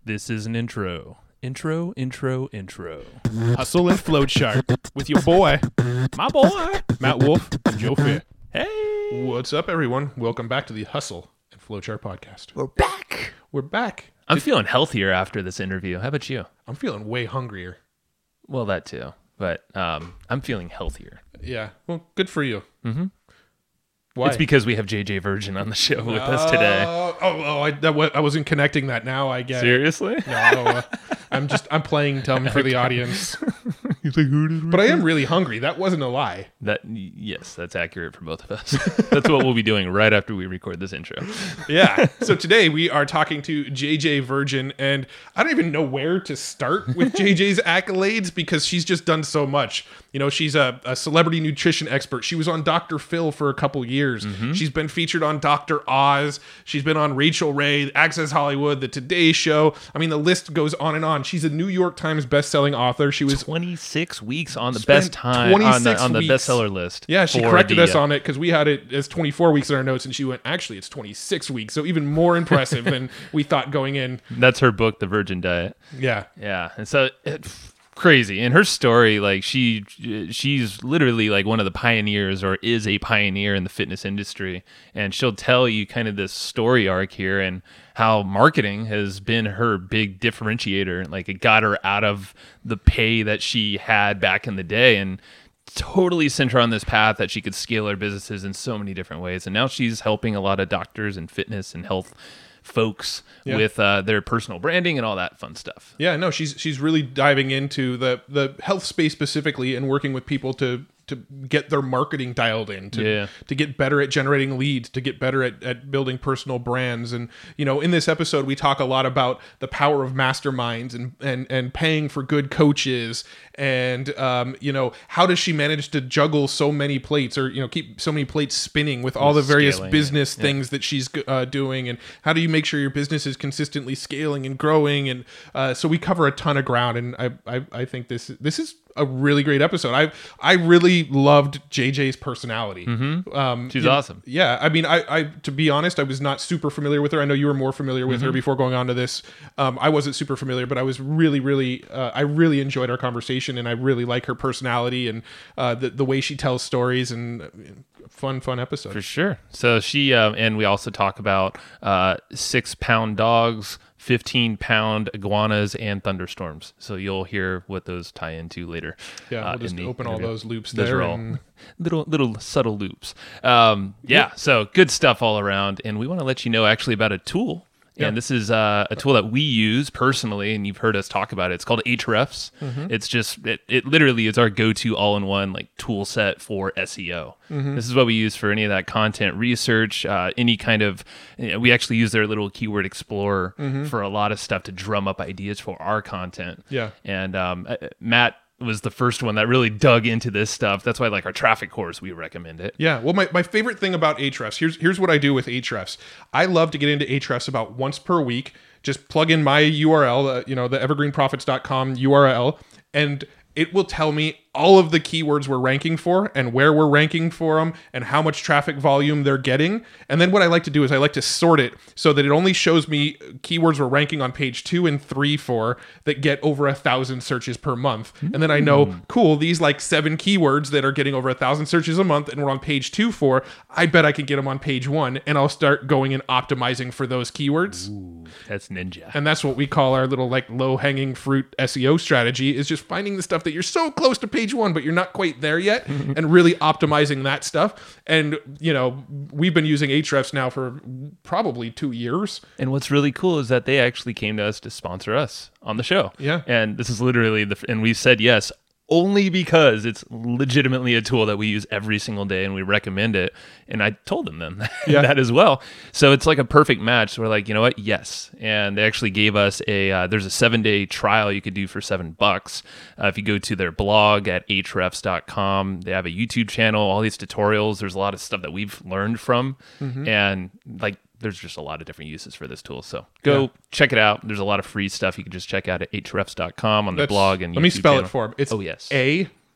This is an intro. Intro. Hustle and Flowchart with your boy, My boy. Matt Wolf and Joe Fair. Hey. What's up, everyone? Welcome back to the Hustle and Flowchart podcast. We're back. We're back. I'm feeling healthier after this interview. How about you? I'm feeling way hungrier. Well, that too. But I'm feeling healthier. Yeah. Well, good for you. Mm-hmm. Why? It's because we have JJ Virgin on the show with us today. I wasn't connecting that. Now I get it. Seriously? No, I'm playing dumb for the audience. He's like, who did But I am really hungry. That wasn't a lie. Yes, that's accurate for both of us. That's what we'll be doing right after we record this intro. Yeah. So today we are talking to JJ Virgin, and I don't even know where to start with JJ's accolades because she's just done so much. You know, she's a celebrity nutrition expert. She was on Dr. Phil for a couple years. Mm-hmm. She's been featured on Dr. Oz. She's been on Rachel Ray, Access Hollywood, The Today Show. I mean, the list goes on and on. She's a New York Times bestselling author. She was 26 weeks on the best time on the bestseller list. Yeah, she corrected us on it because we had it as 24 weeks in our notes, and she went, actually, it's 26 weeks. So even more impressive than we thought going in. That's her book, The Virgin Diet. Yeah. Yeah. And so crazy. And her story, like she's literally like one of the pioneers or is a pioneer in the fitness industry. And she'll tell you kind of this story arc here and how marketing has been her big differentiator. Like it got her out of the pay that she had back in the day and totally sent her on this path that she could scale her businesses in so many different ways. And now she's helping a lot of doctors and fitness and health folks with their personal branding and all that fun stuff. Yeah, no, she's really diving into the health space specifically and working with people to get their marketing dialed in, to get better at generating leads, to get better at building personal brands. And, you know, in this episode, we talk a lot about the power of masterminds and paying for good coaches. And, you know, how does she manage to juggle so many plates or, you know, keep so many plates spinning with all the various business things that she's doing? And how do you make sure your business is consistently scaling and growing? And so we cover a ton of ground. And I think this is a really great episode. I really loved JJ's personality. Mm-hmm. She's awesome. Yeah. I mean, I to be honest, I was not super familiar with her. I know you were more familiar with her before going on to this. I wasn't super familiar, but I was really, I really enjoyed our conversation, and I really like her personality and the way she tells stories, and fun episode. For sure. So she, and we also talk about 6-pound dogs, 15-pound iguanas, and thunderstorms. So you'll hear what those tie into later. Yeah, we'll just open all those loops those there. Are all little subtle loops. So good stuff all around. And we want to let you know actually about a tool. Yeah. And this is a tool that we use personally, and you've heard us talk about it. It's called Ahrefs. Mm-hmm. It's just, it literally is our go-to all-in-one like tool set for SEO. Mm-hmm. This is what we use for any of that content research, any kind of, we actually use their little keyword explorer for a lot of stuff to drum up ideas for our content. Yeah. And Matt was the first one that really dug into this stuff. That's why, like, our traffic course, we recommend it. Yeah. Well, my favorite thing about Ahrefs, here's what I do with Ahrefs. I love to get into Ahrefs about once per week. Just plug in my URL, the evergreenprofits.com URL, and it will tell me all of the keywords we're ranking for and where we're ranking for them and how much traffic volume they're getting. And then what I like to do is I like to sort it so that it only shows me keywords we're ranking on page 2 and 3 for that get over 1,000 searches per month. And then I know, cool, these like 7 keywords that are getting over 1,000 searches a month and we're on page 2 for, I bet I can get them on page 1, and I'll start going and optimizing for those keywords. Ooh, that's ninja. And that's what we call our little like low-hanging fruit SEO strategy, is just finding the stuff that you're so close to page 1, but you're not quite there yet, and really optimizing that stuff. And, you know, we've been using Ahrefs now for probably 2 years. And what's really cool is that they actually came to us to sponsor us on the show. Yeah. And this is literally and we said yes only because it's legitimately a tool that we use every single day and we recommend it. And I told them that as well. So it's like a perfect match. So we're like, you know what? Yes. And they actually gave us there's a 7-day trial you could do for $7. If you go to their blog at ahrefs.com, they have a YouTube channel, all these tutorials. There's a lot of stuff that we've learned from. And like, there's just a lot of different uses for this tool. So go check it out. There's a lot of free stuff you can just check out at ahrefs.com on the blog and YouTube Let me spell channel. it for him. It's yes. A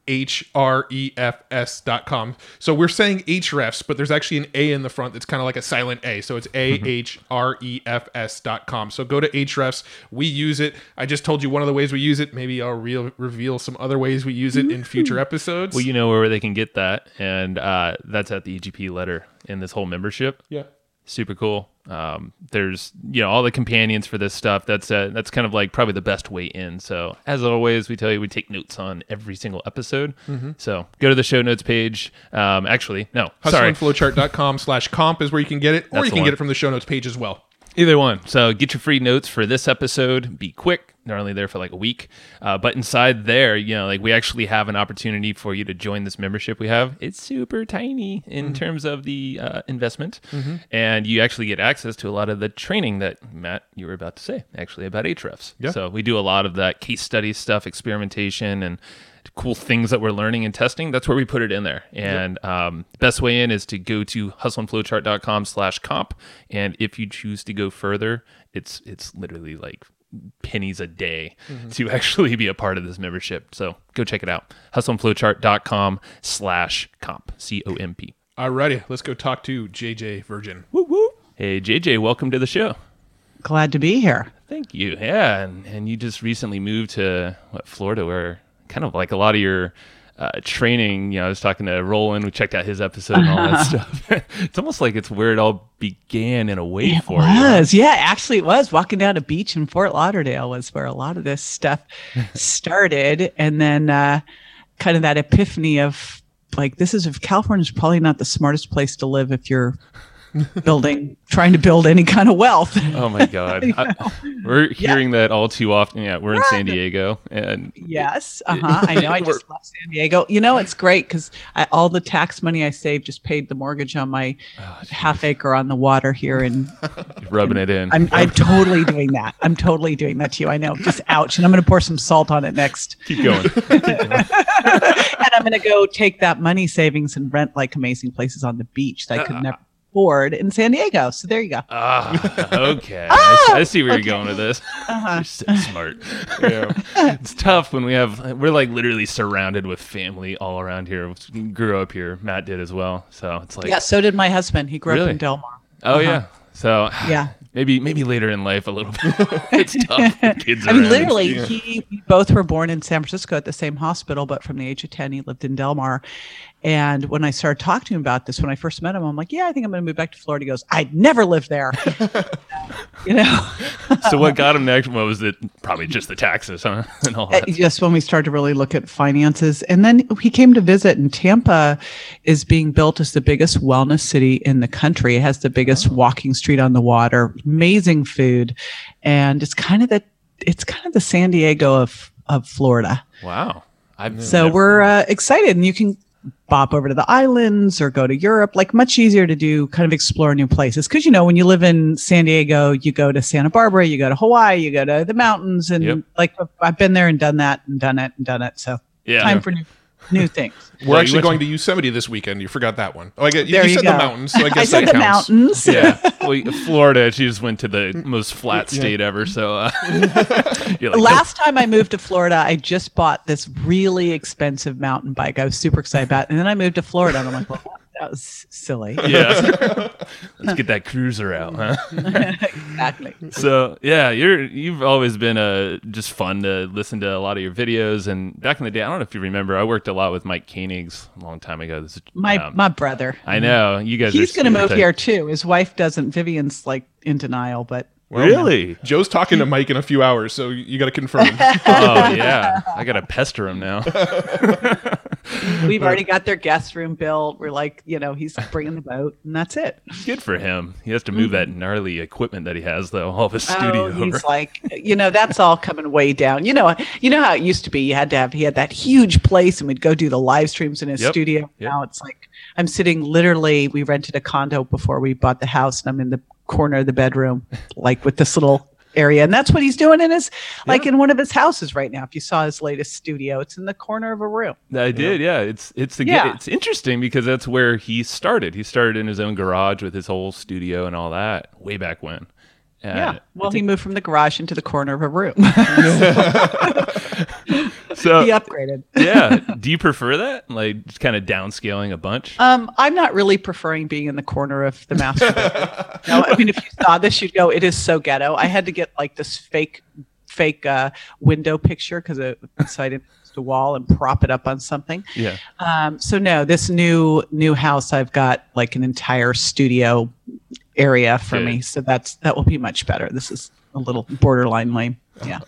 ahrefs.com. So we're saying hrefs, but there's actually an A in the front that's kind of like a silent A. So it's ahrefs.com. So go to Ahrefs. We use it. I just told you one of the ways we use it. Maybe I'll reveal some other ways we use it in future episodes. Well, you know where they can get that, and that's at the EGP letter in this whole membership. Yeah. Super cool. There's all the companions for this stuff. That's kind of like probably the best way in. So as always, we tell you we take notes on every single episode. So go to the show notes page. Hustleandflowchart.com/comp is where you can get it, or you can get it from the show notes page as well. Either one. So get your free notes for this episode. Be quick. They're only there for like a week. But inside there, we actually have an opportunity for you to join this membership we have. It's super tiny in terms of the investment. And you actually get access to a lot of the training that, Matt, you were about to say, actually, about Ahrefs. Yeah. So we do a lot of that case study stuff, experimentation, and cool things that we're learning and testing. That's where we put it in there. And the best way in is to go to hustleandflowchart.com/comp. And if you choose to go further, it's literally like pennies a day to actually be a part of this membership. So go check it out. hustleandflowchart.com/comp. COMP. Alrighty, let's go talk to JJ Virgin. Woo woo. Hey JJ, welcome to the show. Glad to be here. Thank you. Yeah, and you just recently moved to Florida, where kind of like a lot of your training, I was talking to Roland, we checked out his episode and all that stuff. It's almost like it's where it all began in a way for you. It was. Yeah, actually it was. Walking down a beach in Fort Lauderdale was where a lot of this stuff started. And then kind of that epiphany of like, California's probably not the smartest place to live if you're trying to build any kind of wealth. Oh my God. We're hearing that all too often. Yeah, we're in San Diego. And yes. I know. I just left San Diego. It's great because all the tax money I saved just paid the mortgage on my half acre on the water here. And rubbing it in. I'm totally doing that. I'm totally doing that to you. I know. Just ouch. And I'm going to pour some salt on it next. Keep going. And I'm going to go take that money savings and rent like amazing places on the beach that I could never afford in San Diego. So there you go. Okay. I see where you're going with this. You're so smart. Yeah. It's tough when we're like literally surrounded with family all around here. We grew up here. Matt did as well. So it's like, yeah, so did my husband. He grew up in Del Mar. Oh yeah. So yeah. Maybe later in life a little bit. It's tough. Kids I mean, literally, we both were born in San Francisco at the same hospital, but from the age of 10, he lived in Del Mar. And when I started talking to him about this, when I first met him, I'm like, yeah, I think I'm going to move back to Florida. He goes, I'd never live there. So what got him next? What was it? Probably just the taxes, huh? And all that. Just when we started to really look at finances. And then he came to visit, and Tampa is being built as the biggest wellness city in the country. It has the biggest walking street on the water, amazing food. And it's kind of the San Diego of Florida. Wow. We're excited, and you can bop over to the islands or go to Europe, like much easier to do, kind of explore new places. Because, when you live in San Diego, you go to Santa Barbara, you go to Hawaii, you go to the mountains. And like I've been there and done that and done it and done it. So time for new things. We're actually going to Yosemite this weekend. You forgot that one. Oh, I guess you said go. The mountains. So I guess said that the counts. Mountains. Yeah. Well, Florida, she just went to the most flat state ever. So you're like, last time I moved to Florida, I just bought this really expensive mountain bike. I was super excited about it. And then I moved to Florida and I'm like, well, that was silly. Yeah. Let's get that cruiser out, huh? Exactly. So yeah, you've always been just fun to listen to a lot of your videos. And back in the day, I don't know if you remember, I worked a lot with Mike Koenigs a long time ago. My brother. I know. You guys He's going to move here too. His wife doesn't. Vivian's like in denial, but well, really? Joe's talking to Mike in a few hours, so you got to confirm. Oh yeah, I got to pester him now. We've already got their guest room built. We're like, he's bringing the boat, and that's it. Good for him. He has to move that gnarly equipment that he has, though, all of his studio. He's like, that's all coming way down. You know how it used to be. He had that huge place, and we'd go do the live streams in his studio. Yep. Now it's like I'm sitting literally. We rented a condo before we bought the house, and I'm in the corner of the bedroom, like with this little area, and that's what he's doing in his in one of his houses right now. If you saw his latest studio, it's in the corner of a room. I did. It's interesting because that's where he started. He started in his own garage with his whole studio and all that way back when. Well, he moved from the garage into the corner of a room. So he upgraded. Yeah. Do you prefer that? Like just kind of downscaling a bunch? I'm not really preferring being in the corner of the master bedroom. No, I mean, if you saw this, you'd go, it is so ghetto. I had to get like this fake window picture because so I didn't use the wall and prop it up on something. Yeah. So no, this new house, I've got like an entire studio area for me. So that will be much better. This is a little borderline lame. Yeah.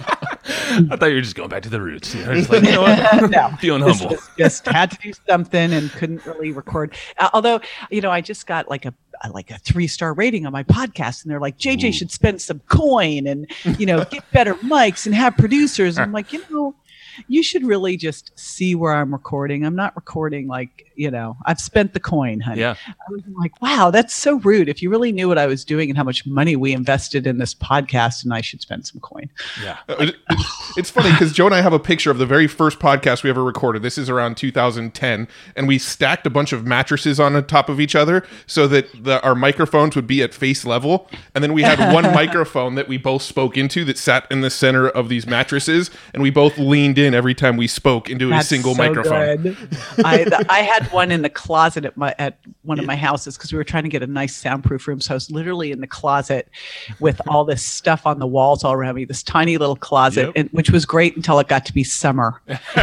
I thought you were just going back to the roots. You know, just like, you know what? No, feeling humble. Just had to do something and couldn't really record. Although, you know, I just got like a 3-star rating on my podcast, and they're like, JJ should spend some coin and, you know, get better mics and have producers. And I'm like, you know, you should really just see where I'm recording. I'm not recording like, you know, I've spent the coin, honey. Yeah. I was like, wow, that's so rude. If you really knew what I was doing and how much money we invested in this podcast, and I should spend some coin. Yeah. It's funny because Joe and I have a picture of the very first podcast we ever recorded. This is around 2010. And we stacked a bunch of mattresses on the top of each other so that our microphones would be at face level. And then we had one microphone that we both spoke into that sat in the center of these mattresses. And we both leaned in every time we spoke into a single microphone. Good. I had one in the closet at one of my houses because we were trying to get a nice soundproof room. So I was literally in the closet with all this stuff on the walls all around me, this tiny little closet, which was great until it got to be summer.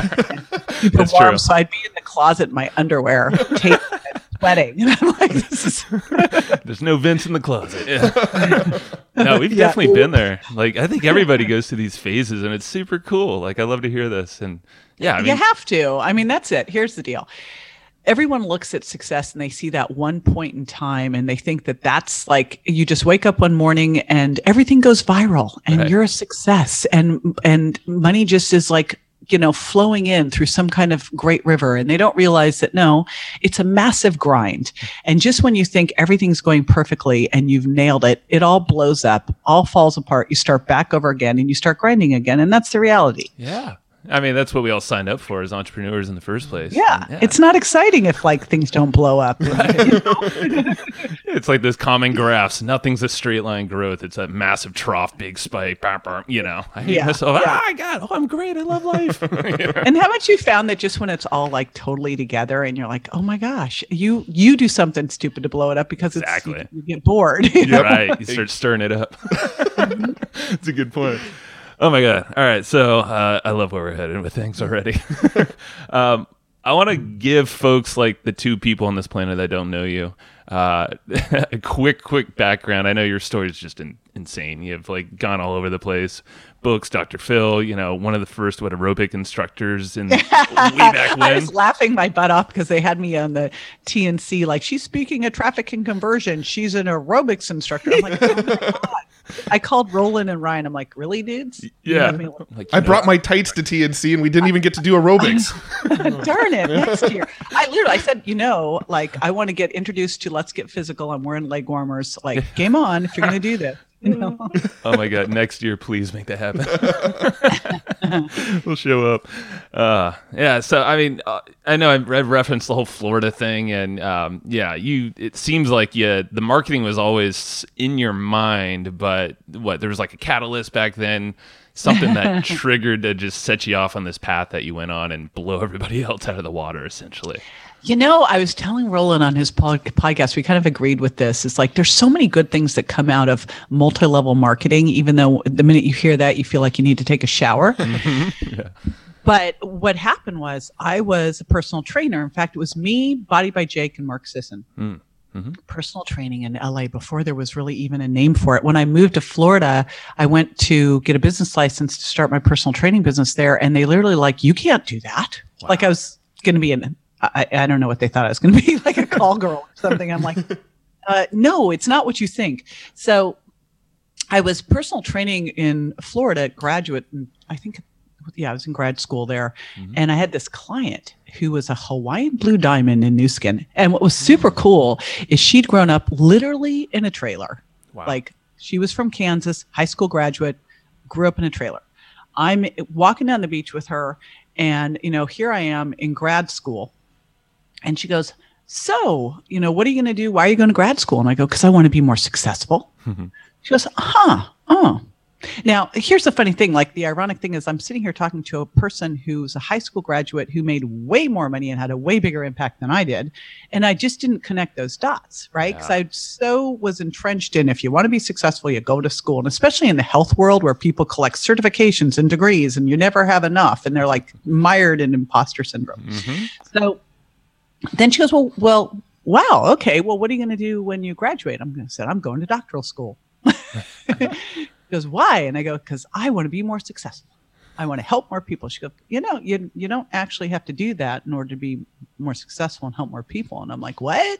That's warm, true. so I'd be in the closet in my underwear, sweating. And I'm like, this is... There's no vents in the closet. Yeah. No, we've definitely been there. Like, I think everybody goes through these phases, and it's super cool. Like, I love to hear this. And yeah, I mean, you have to. I mean, that's it. Here's the deal. Everyone looks at success and they see that one point in time and they think that that's like, you just wake up one morning and everything goes viral and you're a success and money just is like, you know, flowing in through some kind of great river. And they don't realize that, no, it's a massive grind. And just when you think everything's going perfectly and you've nailed it, it all blows up, all falls apart. You start back over again and you start grinding again. And that's the reality. Yeah. I mean, that's what we all signed up for as entrepreneurs in the first place. Yeah. It's not exciting if like things don't blow up. Right. You know? It's like those common graphs. Nothing's a straight line growth. It's a massive trough, big spike. You know, I hate myself. Oh my God. Oh, I'm great. I love life. You know? And how much you found that just when it's all like totally together and you're like, oh my gosh, you do something stupid to blow it up because it's, you get bored. Right. You start stirring it up. That's a good point. Oh my God. All right. So I love where we're headed with things already. I want to give folks like the two people on this planet that don't know you a quick background. I know your story is just insane. You've like gone all over the place. Books, Dr. Phil, you know, one of the first aerobic instructors in way back when. I was laughing my butt off because they had me on the TNC like, she's speaking of traffic and conversion. She's an aerobics instructor. I'm like, oh my God. I called Roland and Ryan. I'm like, really, dudes? Yeah. Like, I brought my tights to TNC and we didn't even get to do aerobics. Darn it. Next year. I said, you know, like, I want to get introduced to Let's Get Physical. I'm wearing leg warmers. Like, game on if you're going to do this. You know? Oh my God. Next year, please make that happen. We'll show up. Yeah. So, I mean, I know I've referenced the whole Florida thing and it seems like the marketing was always in your mind, but there was like a catalyst back then, something that triggered to just set you off on this path that you went on and blow everybody else out of the water, essentially. You know, I was telling Roland on his podcast, we kind of agreed with this. It's like there's so many good things that come out of multi-level marketing, even though the minute you hear that, you feel like you need to take a shower. Yeah. But what happened was I was a personal trainer. In fact, it was me, Body by Jake, and Mark Sisson. Mm-hmm. Personal training in LA before there was really even a name for it. When I moved to Florida, I went to get a business license to start my personal training business there. And they literally like, you can't do that. Wow. Like I was going to be I don't know what they thought I was going to be, like a call girl or something. I'm like, no, it's not what you think. So I was personal training in Florida, graduate, and I think, I was in grad school there. Mm-hmm. And I had this client who was a Hawaiian Blue Diamond in Nu Skin. And what was super cool is she'd grown up literally in a trailer. Wow. Like she was from Kansas, high school graduate, grew up in a trailer. I'm walking down the beach with her and, you know, here I am in grad school. And she goes, so, you know, what are you going to do? Why are you going to grad school? And I go, because I want to be more successful. Mm-hmm. She goes, oh, Now, here's the funny thing. Like, the ironic thing is I'm sitting here talking to a person who's a high school graduate who made way more money and had a way bigger impact than I did. And I just didn't connect those dots, right? Because I so was entrenched in, if you want to be successful, you go to school. And especially in the health world where people collect certifications and degrees and you never have enough. And they're like mired in imposter syndrome. So then she goes, well, wow, okay. Well, what are you going to do when you graduate? I'm going to say, I'm going to doctoral school. She goes, why? And I go, because I want to be more successful. I want to help more people. She goes, you don't actually have to do that in order to be more successful and help more people. And I'm like, what?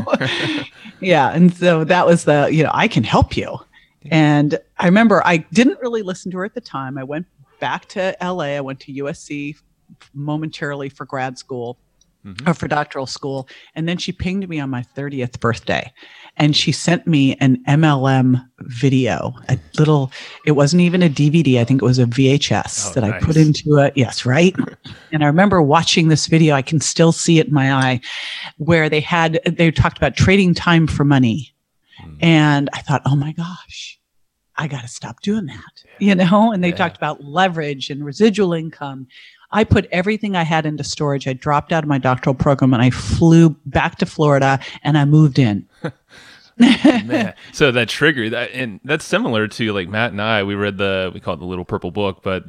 Yeah. And so that was I can help you. And I remember I didn't really listen to her at the time. I went back to LA. I went to USC momentarily for grad school. Or for doctoral school. And then she pinged me on my 30th birthday and she sent me an MLM video, it wasn't even a DVD. I think it was a VHS I put into it. Yes. Right. And I remember watching this video. I can still see it in my eye where they talked about trading time for money. And I thought, oh my gosh, I got to stop doing that, and they talked about leverage and residual income. I put everything I had into storage. I dropped out of my doctoral program and I flew back to Florida and I moved in. Man. So that triggered that, and that's similar to like Matt and I. We read we call it the Little Purple Book, but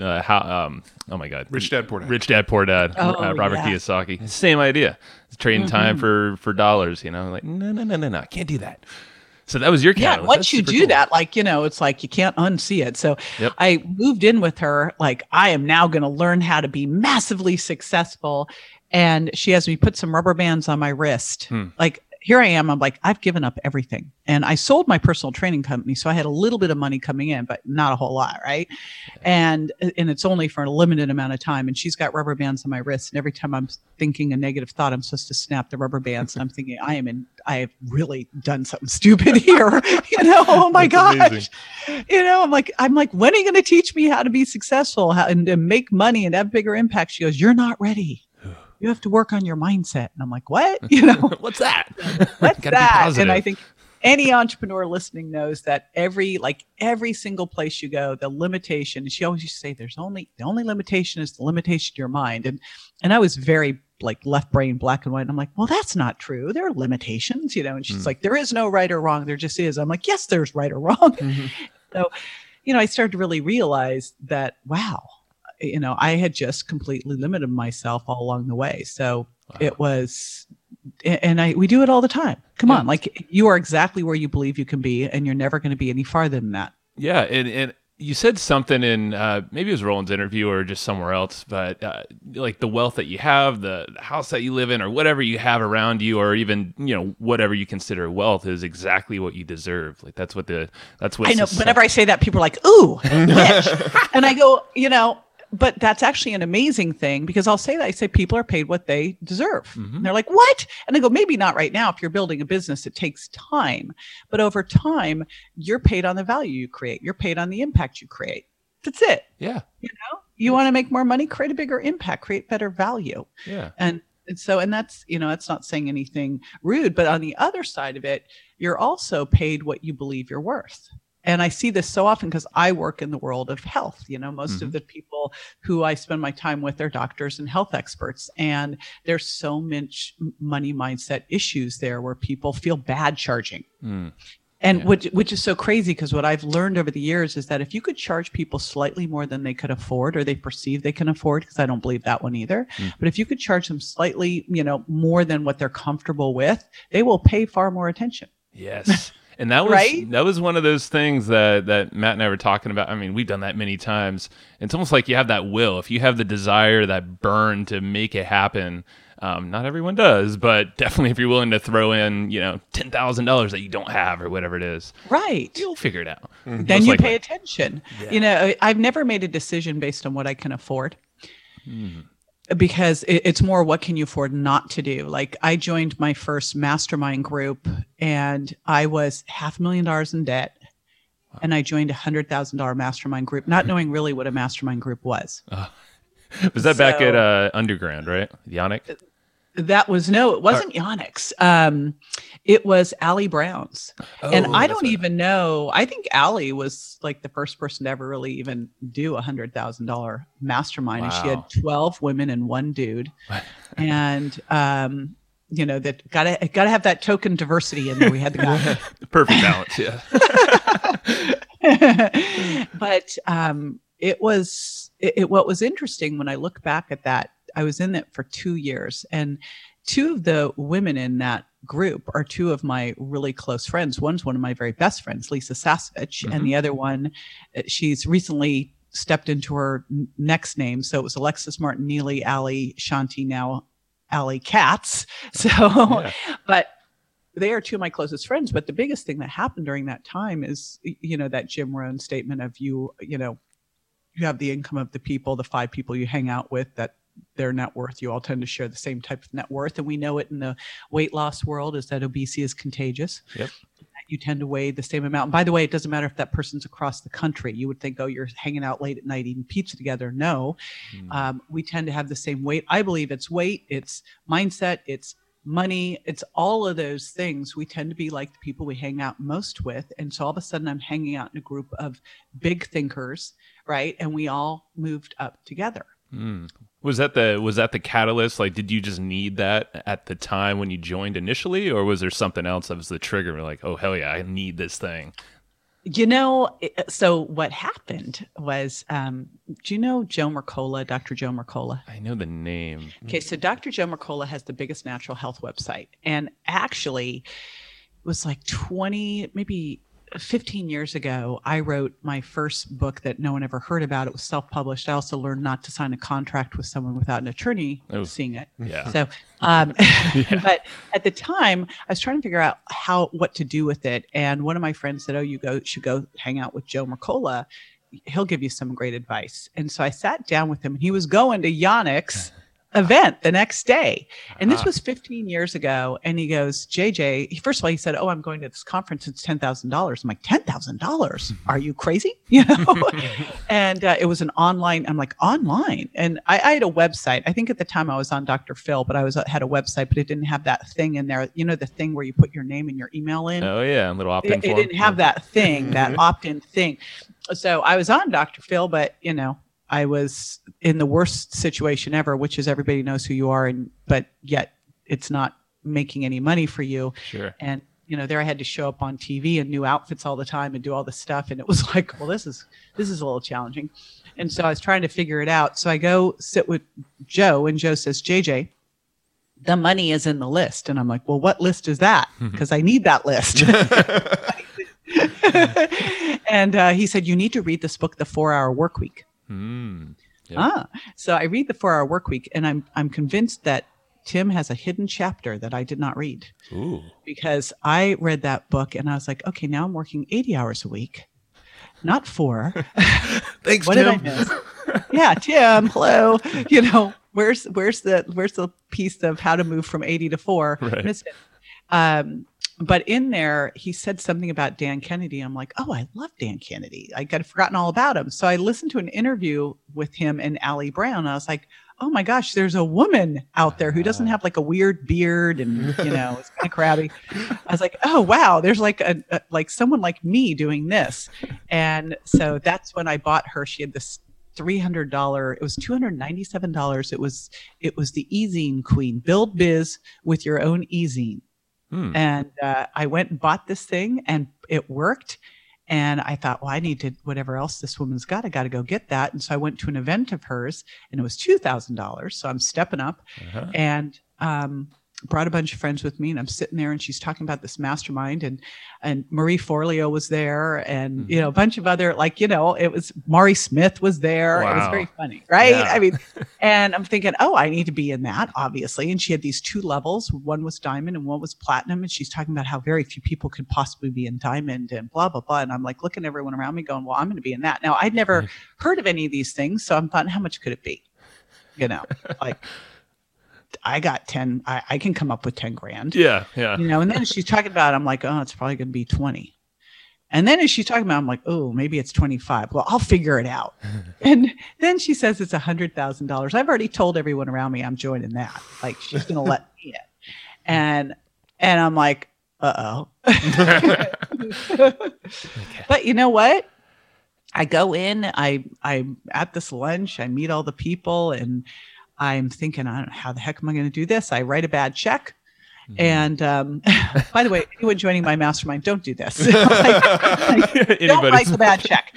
oh my God, Rich Dad Poor Dad. Rich Dad Poor Dad. Robert Kiyosaki. Same idea. Trading time for dollars. Like no, I can't do that. So that was your catalyst. Yeah, once you do that, it's like you can't unsee it. So I moved in with her, like I am now going to learn how to be massively successful. And she has me put some rubber bands on my wrist. Like, here I am. I'm like, I've given up everything. And I sold my personal training company. So I had a little bit of money coming in, but not a whole lot. Right. And it's only for a limited amount of time. And she's got rubber bands on my wrist. And every time I'm thinking a negative thought, I'm supposed to snap the rubber bands. And I'm thinking, I have really done something stupid here. Oh my gosh. I'm like, when are you going to teach me how to be successful and make money and have bigger impact? She goes, you're not ready. You have to work on your mindset. And I'm like, what? What's that? What's that? And I think any entrepreneur listening knows that every single place you go, the limitation, she always used to say, the only limitation is the limitation to your mind. And I was very like left brain, black and white. And I'm like, well, that's not true. There are limitations, and she's like, there is no right or wrong. There just is. I'm like, yes, there's right or wrong. So, I started to really realize that, wow, I had just completely limited myself all along the way. So it was, and we do it all the time. Come on. Like, you are exactly where you believe you can be, and you're never going to be any farther than that. Yeah. And you said something in, maybe it was Roland's interview or just somewhere else, but like the wealth that you have, the house that you live in, or whatever you have around you, or even, whatever you consider wealth is exactly what you deserve. Like that's what I know. Whenever I say that, people are like, ooh, rich. And I go, but that's actually an amazing thing, because I say people are paid what they deserve. And they're like, what? And I go, maybe not right now. If you're building a business, it takes time, but over time, you're paid on the value you create. You're paid on the impact you create. That's it. Yeah. You want to make more money, create a bigger impact, create better value. Yeah. And that's, it's not saying anything rude, but on the other side of it, you're also paid what you believe you're worth. And I see this so often because I work in the world of health. Most of the people who I spend my time with are doctors and health experts. And there's so much money mindset issues there where people feel bad charging. And which is so crazy, because what I've learned over the years is that if you could charge people slightly more than they could afford, or they perceive they can afford, because I don't believe that one either. But if you could charge them slightly, more than what they're comfortable with, they will pay far more attention. Yes. And that was one of those things that Matt and I were talking about. I mean, we've done that many times. It's almost like you have that will. If you have the desire, that burn to make it happen, not everyone does, but definitely if you're willing to throw in, $10,000 that you don't have or whatever it is, right, you'll figure it out. Then you pay attention. Yeah. I've never made a decision based on what I can afford. Because it's more, what can you afford not to do? Like, I joined my first mastermind group and I was $500,000 in debt. Wow. And I joined $100,000 mastermind group, not knowing really what a mastermind group was. Was that back at Underground, right? Yannick? It wasn't Yonex. It was Allie Brown's. And I don't even know. I think Allie was like the first person to ever really even do $100,000 mastermind. Wow. And she had 12 women and one dude. And, that gotta have that token diversity in there. We had the guy. Perfect balance. Yeah. But what was interesting when I look back at that, I was in it for 2 years, and two of the women in that group are two of my really close friends. One's one of my very best friends, Lisa Sasevich, and the other one, she's recently stepped into her next name. So it was Alexis Martin Neely, Allie Shanti, now Allie Katz. So, but they are two of my closest friends. But the biggest thing that happened during that time is, that Jim Rohn statement of you have the income of the people, the 5 people you hang out with, that their net worth, you all tend to share the same type of net worth. And we know it in the weight loss world is that obesity is contagious. Yep. You tend to weigh the same amount. And by the way, it doesn't matter if that person's across the country. You would think, oh, you're hanging out late at night eating pizza together. No, we tend to have the same weight. I believe it's weight, it's mindset, it's money, it's all of those things. We tend to be like the people we hang out most with. And so all of a sudden I'm hanging out in a group of big thinkers, right? And we all moved up together. Was that the catalyst? Like, did you just need that at the time when you joined initially, or was there something else that was the trigger? Like, oh, hell yeah, I need this thing. So what happened was, do you know Joe Mercola, Dr. Joe Mercola? I know the name. Okay, so Dr. Joe Mercola has the biggest natural health website. And actually, it was like 20, maybe 15 years ago, I wrote my first book that no one ever heard about. It was self-published. I also learned not to sign a contract with someone without an attorney seeing it. Yeah. So, but at the time, I was trying to figure out what to do with it. And one of my friends said, "Oh, should go hang out with Joe Mercola. He'll give you some great advice." And so I sat down with him, and he was going to Yonex event the next day. And this was 15 years ago. And he goes, JJ, first of all, he said, "Oh, I'm going to this conference. It's $10,000. I'm like, $10,000? Are you crazy? And it was an online, I'm like, online. And I had a website. I think at the time I was on Dr. Phil, but I had a website, but it didn't have that thing in there. The thing where you put your name and your email in. Oh yeah. A little opt-in form. It didn't have that thing, that opt-in thing. So I was on Dr. Phil, but I was in the worst situation ever, which is everybody knows who you are, but yet it's not making any money for you. Sure. And there I had to show up on TV in new outfits all the time and do all this stuff, and it was like, well, this is a little challenging. And so I was trying to figure it out. So I go sit with Joe, and Joe says, JJ, the money is in the list. And I'm like, well, what list is that? Because I need that list. And he said, you need to read this book, The 4-Hour Workweek. Yep. So I read The 4-Hour Workweek, and I'm convinced that Tim has a hidden chapter that I did not read. Ooh. Because I read that book and I was like, okay, now I'm working 80 hours a week, not 4. Thanks, what Tim. Did I miss? Yeah, Tim, hello. Where's the piece of how to move from 80 to 4? Right. Missed it. But in there, he said something about Dan Kennedy. I'm like, oh, I love Dan Kennedy. I got forgotten all about him. So I listened to an interview with him and Allie Brown. And I was like, oh my gosh, there's a woman out there who doesn't have like a weird beard and, it's kind of crabby. I was like, oh, wow, there's like like someone like me doing this. And so that's when I bought her. She had this $300. It was $297. It was the e-zine queen. Build biz with your own e-zine. And I went and bought this thing, and it worked. And I thought, well, I need to, whatever else this woman's got, I got to go get that. And so I went to an event of hers, and it was $2,000. So I'm stepping up and brought a bunch of friends with me, and I'm sitting there, and she's talking about this mastermind, and Marie Forleo was there, and a bunch of other, it was Maury Smith was there. Wow. It was very funny, right? Yeah. I mean, and I'm thinking, oh, I need to be in that, obviously. And she had these 2 levels. One was diamond and one was platinum. And she's talking about how very few people could possibly be in diamond and blah, blah, blah. And I'm like looking at everyone around me going, well, I'm going to be in that. Now, I'd never heard of any of these things. So I'm thought, how much could it be? I got 10. I can come up with 10 grand. Yeah. Yeah. And then she's talking about, I'm like, oh, it's probably going to be 20. And then as she's talking about, I'm like, oh, maybe it's 25. Well, I'll figure it out. And then she says it's $100,000. I've already told everyone around me I'm joining that. Like, she's going to let me in. And I'm like, uh-oh. But you know what? I go in, I'm at this lunch, I meet all the people, and I'm thinking, I don't know, how the heck am I going to do this? I write a bad check. And by the way, anyone joining my mastermind, don't do this. Don't write the bad check.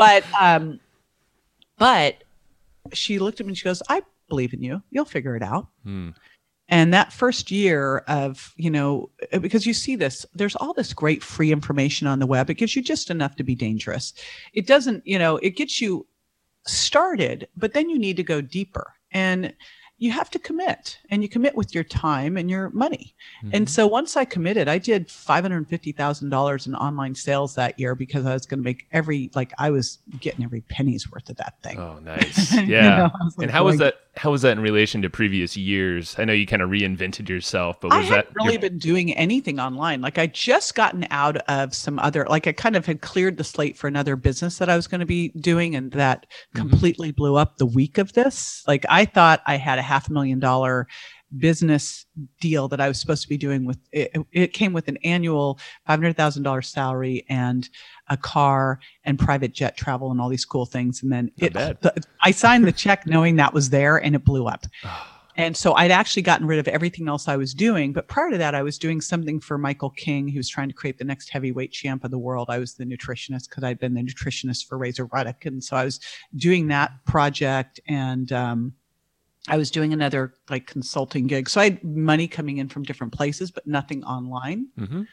But she looked at me and she goes, I believe in you. You'll figure it out. And that first year of, because you see this, there's all this great free information on the web. It gives you just enough to be dangerous. It doesn't, it gets you started, but then you need to go deeper. And you have to commit, and you commit with your time and your money. And so once I committed, I did $550,000 in online sales that year because I was going to make I was getting every penny's worth of that thing. Oh, nice. Yeah. And how was that in relation to previous years? I know you kind of reinvented yourself, but I hadn't really been doing anything online. Like, I just gotten out of some other, I kind of had cleared the slate for another business that I was going to be doing, and that completely blew up the week of this. Like, I thought I had a $500,000 business deal that I was supposed to be doing with it. It came with an annual $500,000 salary and a car and private jet travel and all these cool things. And then I signed the check knowing that was there, and it blew up. And so I'd actually gotten rid of everything else I was doing. But prior to that, I was doing something for Michael King. He was trying to create the next heavyweight champ of the world. I was the nutritionist because I'd been the nutritionist for Razor Ruddock. And so I was doing that project, and I was doing another consulting gig. So I had money coming in from different places, but nothing online.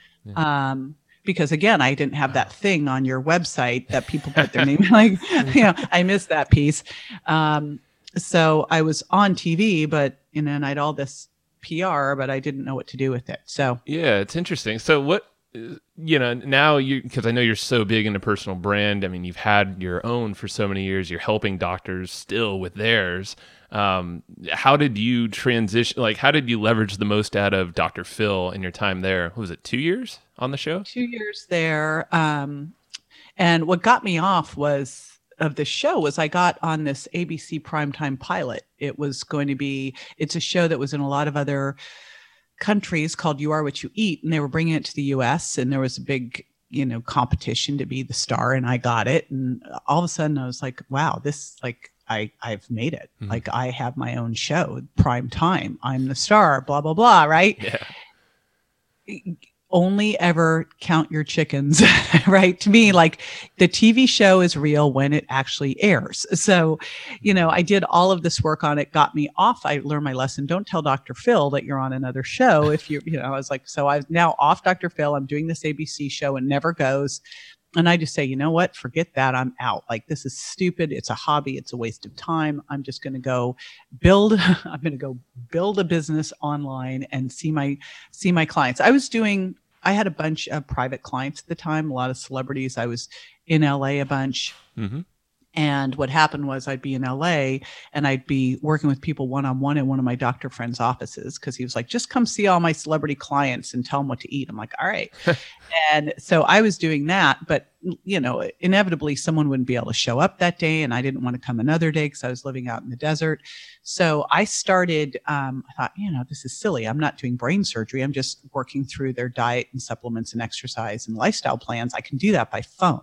Because again, I didn't have that thing on your website that people put their name. I missed that piece. So I was on TV, but and I had all this PR, but I didn't know what to do with it. So yeah, it's interesting. So what, now because I know you're so big into personal brand. I mean, you've had your own for so many years. You're helping doctors still with theirs. How did you transition? How did you leverage the most out of Dr. Phil in your time there? What was it, 2 years on the show? 2 years there. And what got me off of the show was I got on this ABC primetime pilot. It's a show that was in a lot of other countries called You Are What You Eat. And they were bringing it to the US, and there was a big, competition to be the star, and I got it. And all of a sudden I was like, wow, this I've made it. I have my own show, prime time. I'm the star, blah, blah, blah. Right. Yeah. Only ever count your chickens, right? To me, the TV show is real when it actually airs. So, I did all of this work on it, got me off. I learned my lesson. Don't tell Dr. Phil that you're on another show. If I was like, so I'm now off Dr. Phil. I'm doing this ABC show and never goes. And I just say, you know what? Forget that. I'm out. This is stupid. It's a hobby. It's a waste of time. I'm just going to go build a business online and see my clients. I had a bunch of private clients at the time, a lot of celebrities. I was in LA a bunch. And what happened was I'd be in LA and I'd be working with people one-on-one in one of my doctor friends' offices, because he was like, just come see all my celebrity clients and tell them what to eat. I'm like, all right. And so I was doing that, but inevitably someone wouldn't be able to show up that day, and I didn't want to come another day because I was living out in the desert. So I started, I thought, this is silly. I'm not doing brain surgery. I'm just working through their diet and supplements and exercise and lifestyle plans. I can do that by phone.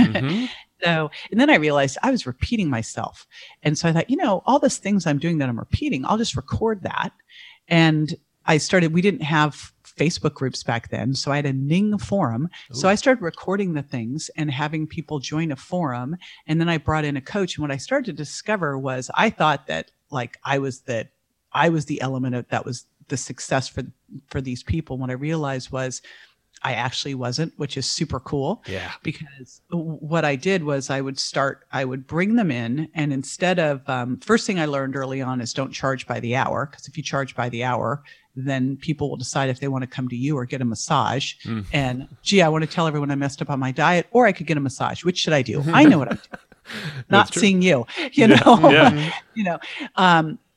So, and then I realized I was repeating myself. And so I thought, all these things I'm doing that I'm repeating, I'll just record that. And we didn't have Facebook groups back then. So I had a Ning forum. Ooh. So I started recording the things and having people join a forum. And then I brought in a coach. And what I started to discover was I thought that I was the element that was the success for these people. What I realized was I actually wasn't, which is super cool. Yeah. Because what I did was I would bring them in, and instead of, first thing I learned early on is don't charge by the hour. Because if you charge by the hour, then people will decide if they want to come to you or get a massage. And I want to tell everyone I messed up on my diet, or I could get a massage. Which should I do? I know what I'm doing. Not seeing you, Yeah.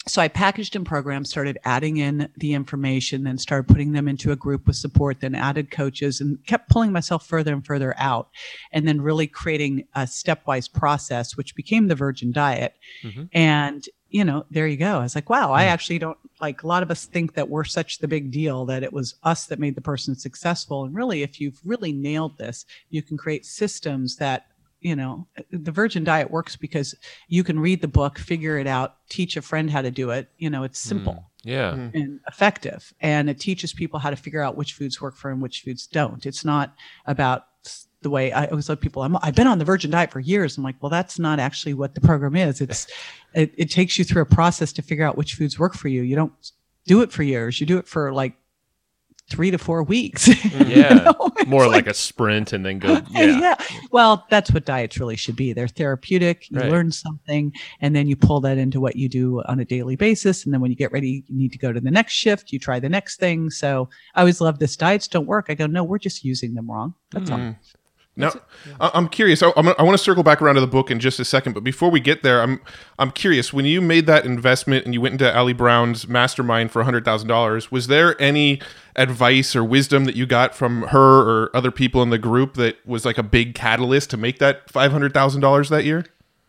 So I packaged in programs, started adding in the information, then started putting them into a group with support, then added coaches, and kept pulling myself further and further out, and then really creating a stepwise process, which became the Virgin Diet. And, there you go. I was like, wow, I actually don't, like, a lot of us think that we're such the big deal, that it was us that made the person successful. And really, if you've really nailed this, you can create systems that, the Virgin Diet works because you can read the book, figure it out, teach a friend how to do it. It's simple and effective. And it teaches people how to figure out which foods work for them, which foods don't. It's not about the way I always tell people, I've been on the Virgin Diet for years. I'm like, well, that's not actually what the program is. It takes you through a process to figure out which foods work for you. You don't do it for years. You do it for like 3 to 4 weeks. Yeah. More like a sprint and then go. Yeah. Well, that's what diets really should be. They're therapeutic. You learn something and then you pull that into what you do on a daily basis. And then when you get ready, you need to go to the next shift. You try the next thing. So I always love this. Diets don't work. I go, no, we're just using them wrong. That's all. Now, I'm curious. I want to circle back around to the book in just a second, but before we get there, I'm curious. When you made that investment and you went into Ali Brown's mastermind for $100,000, was there any advice or wisdom that you got from her or other people in the group that was like a big catalyst to make that $500,000 that year?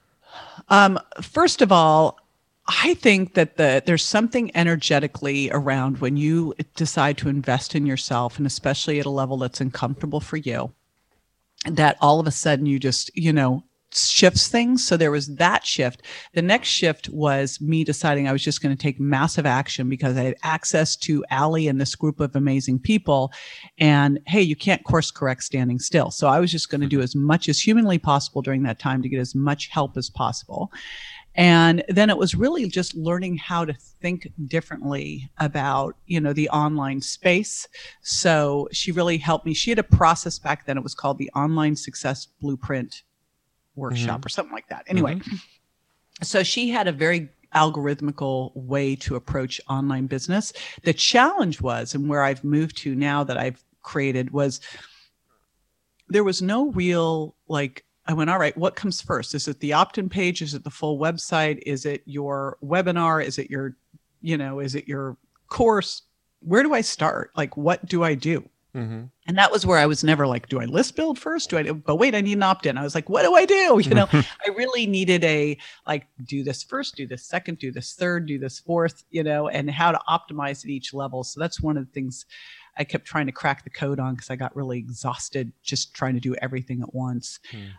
First of all, I think that there's something energetically around when you decide to invest in yourself, and especially at a level that's uncomfortable for you, that all of a sudden you just, shifts things. So there was that shift. The next shift was me deciding I was just going to take massive action because I had access to Ali and this group of amazing people. And hey, you can't course correct standing still. So I was just going to do as much as humanly possible during that time to get as much help as possible. And then it was really just learning how to think differently about, the online space. So she really helped me. She had a process back then. It was called the Online Success Blueprint Workshop or something like that. Anyway, so she had a very algorithmical way to approach online business. The challenge was, and where I've moved to now that I've created, was there was no real, I went, all right, what comes first? Is it the opt-in page? Is it the full website? Is it your webinar? Is it your, is it your course? Where do I start? What do I do? And that was where I was never like, do I list build first? But wait, I need an opt-in. I was like, what do I do? I really needed do this first, do this second, do this third, do this fourth, and how to optimize at each level. So that's one of the things I kept trying to crack the code on because I got really exhausted just trying to do everything at once.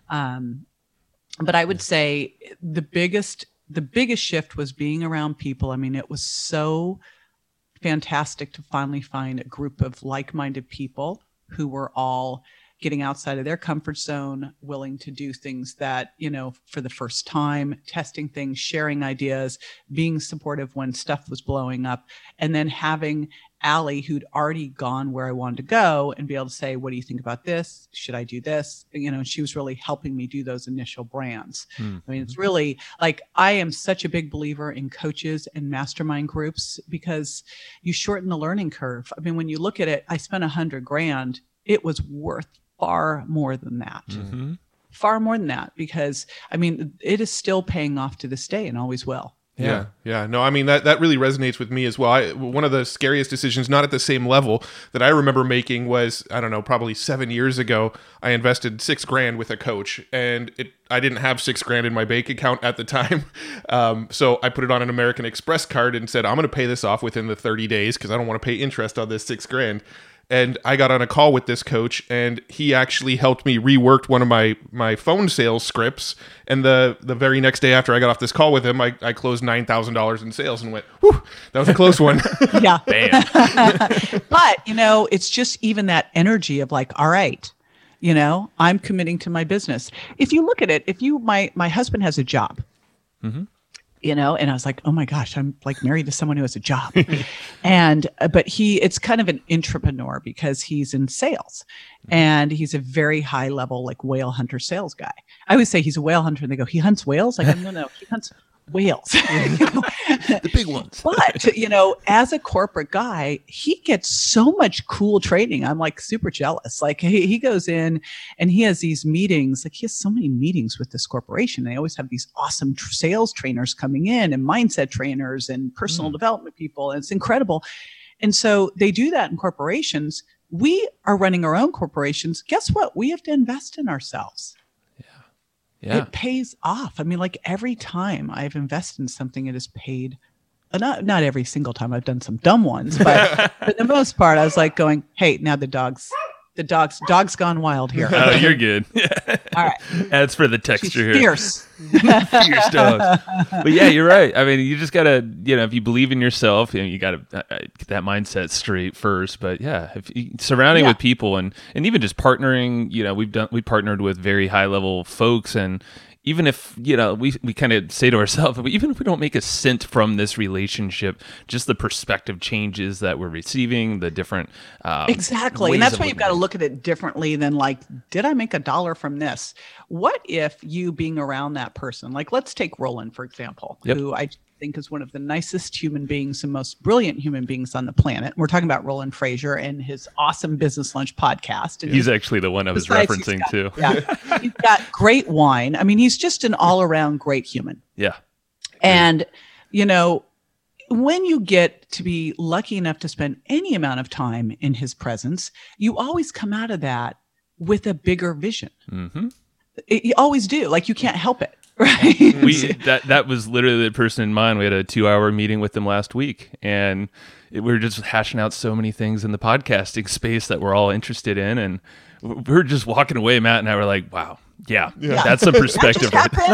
But I would say the biggest shift was being around people. I mean, it was so fantastic to finally find a group of like-minded people who were all getting outside of their comfort zone, willing to do things that, for the first time, testing things, sharing ideas, being supportive when stuff was blowing up, and then having Ali, who'd already gone where I wanted to go, and be able to say, what do you think about this? Should I do this? And she was really helping me do those initial brands. I mean, it's really I am such a big believer in coaches and mastermind groups because you shorten the learning curve. I mean, when you look at it, I spent $100,000. It was worth far more than that. Far more than that, because I mean, it is still paying off to this day and always will. Yeah. No, I mean, that really resonates with me as well. One of the scariest decisions, not at the same level, that I remember making was, I don't know, probably 7 years ago, I invested $6,000 with a coach, and I didn't have $6,000 in my bank account at the time. So I put it on an American Express card and said, I'm going to pay this off within the 30 days because I don't want to pay interest on this $6,000. And I got on a call with this coach, and he actually helped me rework one of my phone sales scripts. And the very next day after I got off this call with him, I closed $9,000 in sales and went, whew, that was a close one. Yeah. Bam. But, it's just even that energy of all right, I'm committing to my business. If you look at it, my husband has a job. And I was like, oh my gosh, I'm married to someone who has a job. But it's kind of an intrapreneur because he's in sales and he's a very high level, whale hunter sales guy. I always say he's a whale hunter and they go, he hunts whales? No, he hunts whales, the big ones. But, as a corporate guy, he gets so much cool training. I'm like super jealous. Like he goes in and he has these meetings. Like he has so many meetings with this corporation. They always have these awesome sales trainers coming in and mindset trainers and personal development people. And it's incredible. And so they do that in corporations. We are running our own corporations. Guess what? We have to invest in ourselves. Yeah. It pays off. I mean, like every time I've invested in something, it has paid. Not every single time. I've done some dumb ones, but for the most part, I was like going, hey, now the dog's gone wild here. Oh, you're good. All right. That's for the texture here. Fierce. Fierce dogs. But yeah, you're right. I mean, you just gotta, if you believe in yourself, you gotta get that mindset straight first. But yeah, if surrounding with people and even just partnering, we partnered with very high level folks, and even if, we kind of say to ourselves, even if we don't make a cent from this relationship, just the perspective changes that we're receiving, the different exactly. And that's why you've got to look at it differently than like, did I make $1 from this? What if you being around that person, like let's take Roland, for example, who I think is one of the nicest human beings and most brilliant human beings on the planet. We're talking about Roland Frazier and his awesome Business Lunch podcast. And he's actually the one I was referencing too. Yeah, he's got great wine. I mean, he's just an all-around great human. Yeah. And, when you get to be lucky enough to spend any amount of time in his presence, you always come out of that with a bigger vision. Mm-hmm. You always do. Like you can't help it. Right. That was literally the person in mind. We had a 2-hour meeting with them last week, and we were just hashing out so many things in the podcasting space that we're all interested in, and we were just walking away. Matt and I were like, "Wow, yeah. That's a perspective."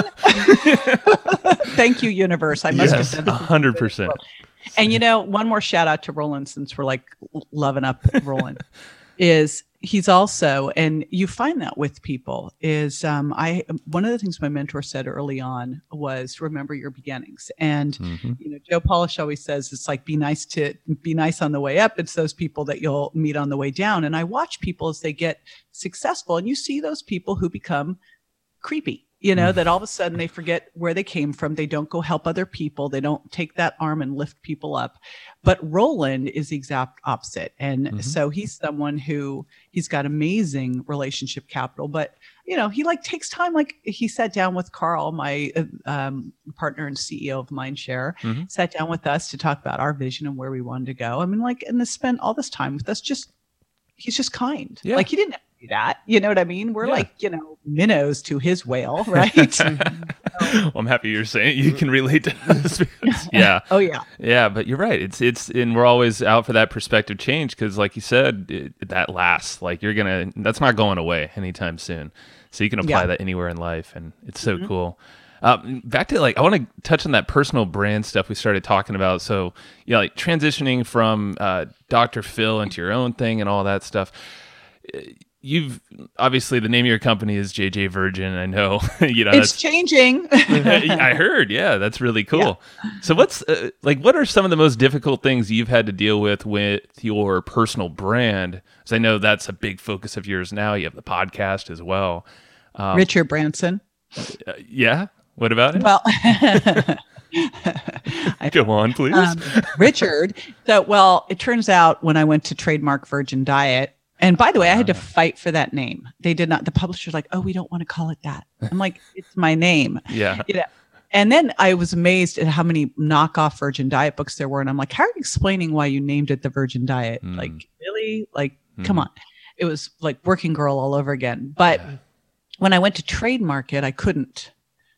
Thank you, universe. I must have done 100%. And one more shout out to Roland, since we're like loving up Roland, is he's also, and you find that with people, is one of the things my mentor said early on was remember your beginnings. And Joe Polish always says it's like be nice on the way up. It's those people that you'll meet on the way down. And I watch people as they get successful, and you see those people who become creepy. That all of a sudden they forget where they came from. They don't go help other people. They don't take that arm and lift people up. But Roland is the exact opposite. And so he's someone who he's got amazing relationship capital, but he like takes time. Like he sat down with Carl, my partner and CEO of Mindshare, sat down with us to talk about our vision and where we wanted to go. I mean, like, and spent all this time with us. He's just kind. Yeah. Like he didn't that, you know what I mean? We're like, minnows to his whale, right? Well, I'm happy you're saying you can relate to this. Yeah. Oh yeah. Yeah, but you're right. It's and we're always out for that perspective change because, like you said, that lasts. Like that's not going away anytime soon. So you can apply that anywhere in life, and it's so cool. Back to I want to touch on that personal brand stuff we started talking about. So like transitioning from Dr. Phil into your own thing and all that stuff. You've obviously the name of your company is JJ Virgin. I know, it's changing. I heard. Yeah, that's really cool. Yeah. So what's what are some of the most difficult things you've had to deal with your personal brand? Because I know that's a big focus of yours now. You have the podcast as well. Richard Branson. Yeah. What about it? Well, go on, please. Richard. So, it turns out when I went to trademark Virgin Diet. And by the way, I had to fight for that name. They did not. The publisher's like, "Oh, we don't want to call it that." I'm like, "It's my name." Yeah. And then I was amazed at how many knockoff Virgin Diet books there were, and I'm like, "How are you explaining why you named it the Virgin Diet? Like, really? Like, come on!" It was like Working Girl all over again. But when I went to trademark it, I couldn't.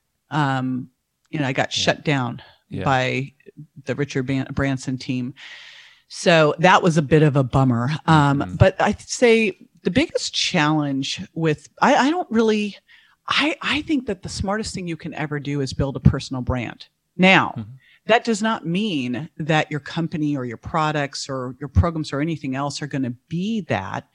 I got shut down by the Richard Branson team. So that was a bit of a bummer. But I'd say the biggest challenge with, I think that the smartest thing you can ever do is build a personal brand. Now, that does not mean that your company or your products or your programs or anything else are going to be that.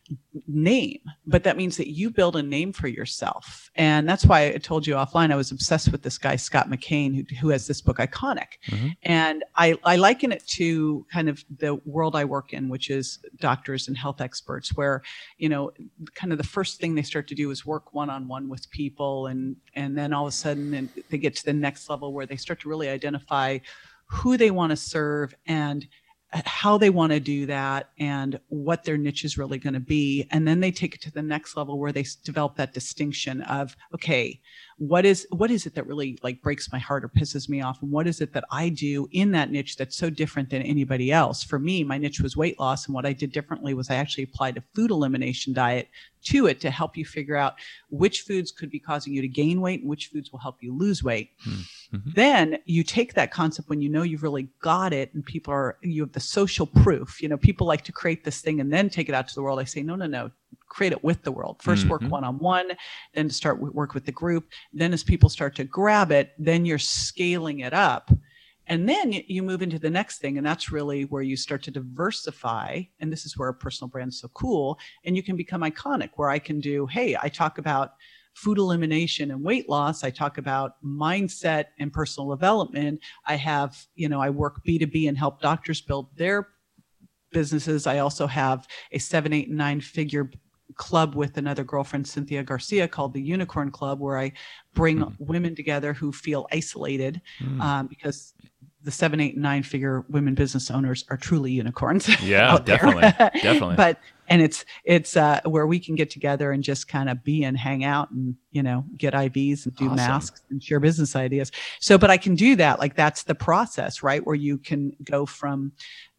name, but that means that you build a name for yourself. And that's why I told you offline, I was obsessed with this guy, Scott McKain, who has this book, Iconic. Mm-hmm. And I liken it to kind of the world I work in, which is doctors and health experts, where, kind of the first thing they start to do is work one-on-one with people. And then all of a sudden they get to the next level where they start to really identify who they want to serve and how they want to do that and what their niche is really going to be. And then they take it to the next level where they develop that distinction of, okay, what is it that really like breaks my heart or pisses me off? And what is it that I do in that niche that's so different than anybody else? For me, my niche was weight loss. And what I did differently was I actually applied a food elimination diet to it to help you figure out which foods could be causing you to gain weight and which foods will help you lose weight. Mm-hmm. Then you take that concept when you've really got it and you have the social proof. People like to create this thing and then take it out to the world. I say, no. Create it with the world. First work one-on-one, then to start work with the group. Then as people start to grab it, then you're scaling it up. And then you move into the next thing. And that's really where you start to diversify. And this is where a personal brand is so cool. And you can become iconic, where I can do, hey, I talk about food elimination and weight loss. I talk about mindset and personal development. I have, I work B2B and help doctors build their businesses. I also have a 7, 8, and 9 figure club with another girlfriend, Cynthia Garcia, called the Unicorn Club, where I bring women together who feel isolated because the 7, 8, and 9 figure women business owners are truly unicorns. Yeah, definitely. And it's where we can get together and just kind of be and hang out and, get IVs and do masks and share business ideas. So, but I can do that. Like that's the process, right? Where you can go from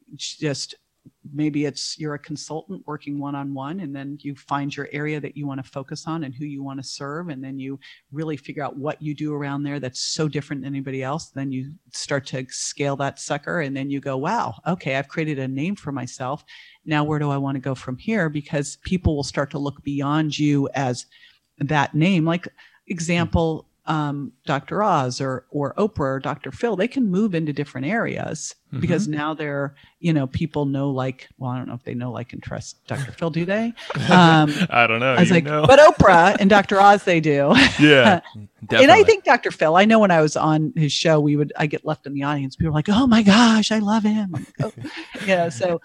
just maybe you're a consultant working one-on-one, and then you find your area that you want to focus on and who you want to serve. And then you really figure out what you do around there that's so different than anybody else. Then you start to scale that sucker. And then you go, wow, okay, I've created a name for myself. Now, where do I want to go from here? Because people will start to look beyond you as that name. Like example, Dr. Oz or Oprah or Dr. Phil, they can move into different areas because now they're, people know, like, well, I don't know if they know, like, and trust Dr. Phil, do they? I don't know. I was like, but Oprah and Dr. Oz, they do. Yeah. Definitely. And I think Dr. Phil, I know when I was on his show, I get left in the audience. People were like, oh my gosh, I love him. I'm like, oh. So,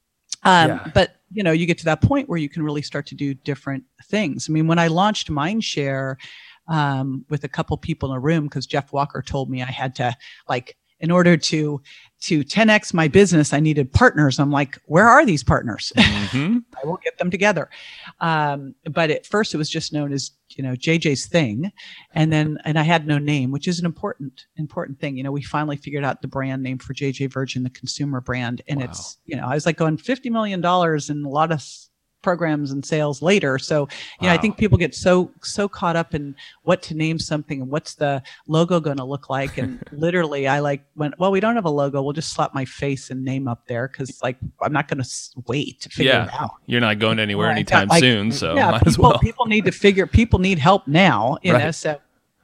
but you get to that point where you can really start to do different things. I mean, when I launched Mindshare, with a couple people in a room, because Jeff Walker told me I had to, like, in order to 10x my business, I needed partners. I'm like, where are these partners? I will get them together. But at first it was just known as, JJ's Thing. And I had no name, which is an important thing. We finally figured out the brand name for JJ Virgin, the consumer brand. And it's, I was like going $50 million and a lot of programs and sales later. So, I think people get so caught up in what to name something and what's the logo going to look like. And literally I went, well, we don't have a logo. We'll just slap my face and name up there. Cause I'm not going to wait to figure it out. You're not going anywhere anytime soon. So might as well. People need help now, know? So,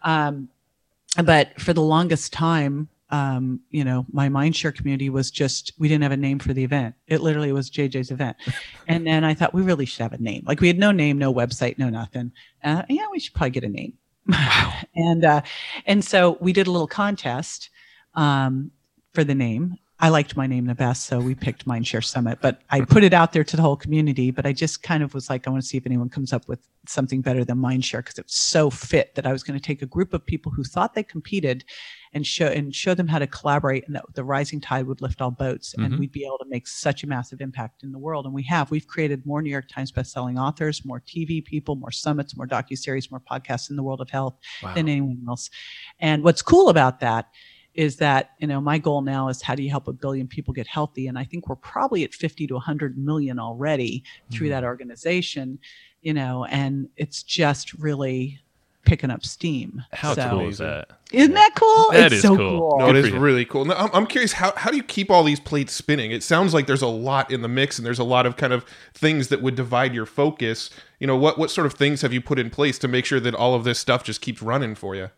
but for the longest time, my Mindshare community was just, we didn't have a name for the event. It literally was JJ's event. And then I thought we really should have a name. Like we had no name, no website, no nothing. We should probably get a name. Wow. And so we did a little contest, for the name. I liked my name the best, so we picked Mindshare Summit, but I put it out there to the whole community, but I just kind of was like, I want to see if anyone comes up with something better than Mindshare, because it's so fit that I was going to take a group of people who thought they competed and show them how to collaborate, and that the rising tide would lift all boats, and we'd be able to make such a massive impact in the world. And we've created more New York Times bestselling authors, more TV people, more summits, more docuseries, more podcasts in the world of health than anyone else. And what's cool about that is that, my goal now is how do you help 1 billion people get healthy? And I think we're probably at 50 to 100 million already through that organization, and it's just really picking up steam. How cool is that? Isn't that cool? That is so cool. No, it is really cool. Now, I'm curious, how do you keep all these plates spinning? It sounds like there's a lot in the mix and there's a lot of kind of things that would divide your focus. What sort of things have you put in place to make sure that all of this stuff just keeps running for you?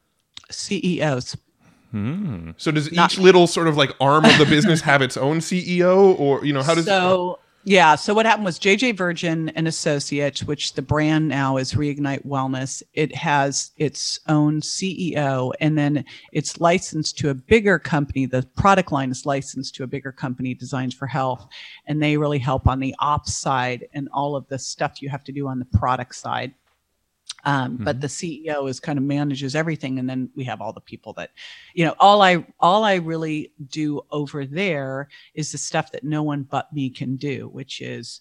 CEOs. So does each little sort of like arm of the business have its own CEO, or how does? So Yeah. So what happened was JJ Virgin and Associates, which the brand now is Reignite Wellness. It has its own CEO, and then it's licensed to a bigger company. The product line is licensed to a bigger company, Designs for Health, and they really help on the ops side and all of the stuff you have to do on the product side. But the CEO is kind of manages everything, and then we have all the people that, all I really do over there is the stuff that no one but me can do, which is,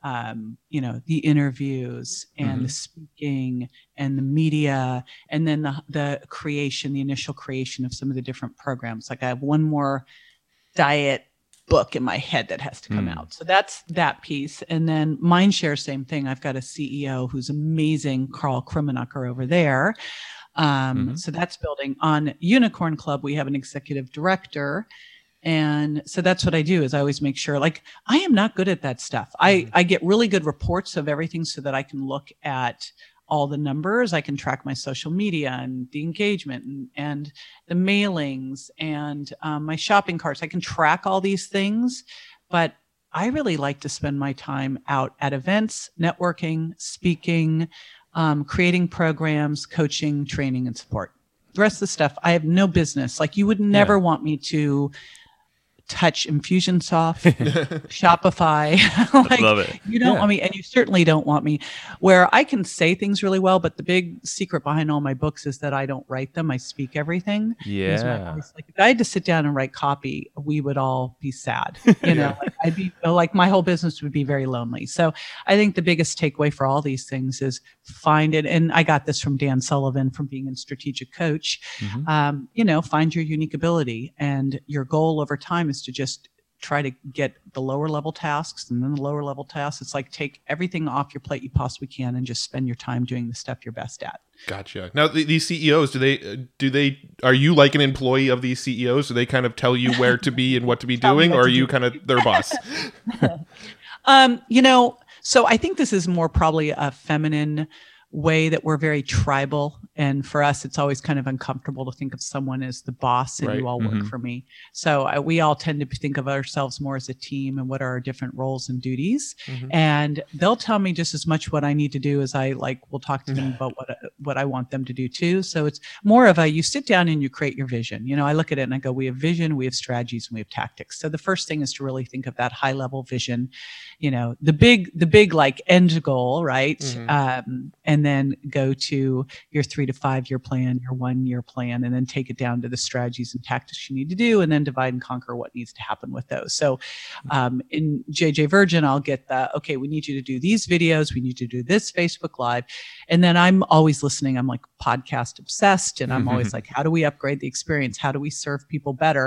the interviews and the speaking and the media, and then the initial creation of some of the different programs. Like I have one more diet book in my head that has to come out. So that's that piece. And then Mindshare, same thing. I've got a CEO who's amazing, Carl Krummenacher over there. So that's building. On Unicorn Club, we have an executive director. And so that's what I do is I always make sure, like, I am not good at that stuff. I get really good reports of everything so that I can look at all the numbers. I can track my social media and the engagement and the mailings and my shopping carts. I can track all these things, but I really like to spend my time out at events, networking, speaking, creating programs, coaching, training, and support. The rest of the stuff, I have no business. Like you would never want me to touch Infusionsoft, Shopify. Like, love it. You don't want me, and you certainly don't want me. Where I can say things really well, but the big secret behind all my books is that I don't write them. I speak everything. Yeah. Like if I had to sit down and write copy, we would all be sad. Like I'd be like my whole business would be very lonely. So I think the biggest takeaway for all these things is find it. And I got this from Dan Sullivan from being a strategic coach. Find your unique ability, and your goal over time is to just try to get the lower level tasks, and then the lower level tasks. It's like take everything off your plate you possibly can and just spend your time doing the stuff you're best at. Gotcha. Now, these CEOs, are you like an employee of these CEOs? Do they kind of tell you where to be and what to be doing, or are you kind of their boss? So I think this is more probably a feminine way that we're very tribal. And for us, it's always kind of uncomfortable to think of someone as the boss and you all work for me. So we all tend to think of ourselves more as a team and what are our different roles and duties. And they'll tell me just as much what I need to do as I will talk to them about what I want them to do too. So it's more of you sit down and you create your vision. I look at it and I go, we have vision, we have strategies, and we have tactics. So the first thing is to really think of that high level vision, the big like end goal, right? And then go to your 3 to 5 year plan, your 1 year plan, and then take it down to the strategies and tactics you need to do, and then divide and conquer what needs to happen with those. So in JJ Virgin, I'll get okay, we need you to do these videos. We need you to do this Facebook Live. And then I'm always listening. I'm like podcast obsessed. And I'm always like, how do we upgrade the experience? How do we serve people better?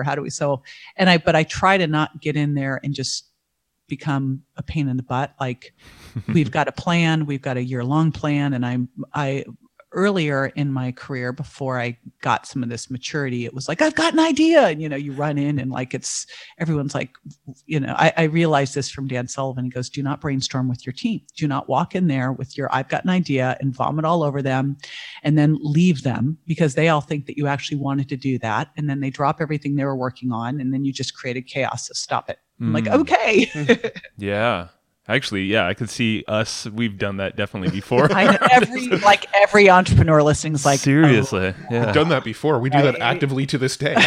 But I try to not get in there and just become a pain in the butt. Like we've got a plan, we've got a year-long plan. And I earlier in my career, before I got some of this maturity, it was like, I've got an idea. And, you run in and everyone's like, I realized this from Dan Sullivan. He goes, do not brainstorm with your team. Do not walk in there with your, I've got an idea, and vomit all over them and then leave them, because they all think that you actually wanted to do that. And then they drop everything they were working on, and then you just created chaos. So stop it. I'm like, okay. Yeah. Actually, I could see us. We've done that definitely before. Every entrepreneur listening is like, seriously, We've done that before. We do that actively to this day.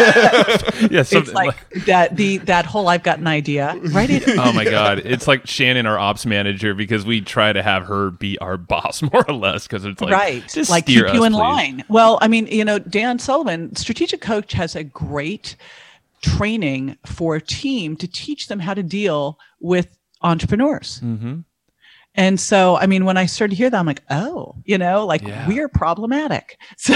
It's like that whole I've got an idea. Write it. Oh my God. It's like Shannon, our ops manager, because we try to have her be our boss more or less, because it's like, just like steer keep you in please. line. Well, I mean, Dan Sullivan, strategic coach, has a great training for a team to teach them how to deal with entrepreneurs. And so, I mean, when I started to hear that, I'm like, we're problematic. So,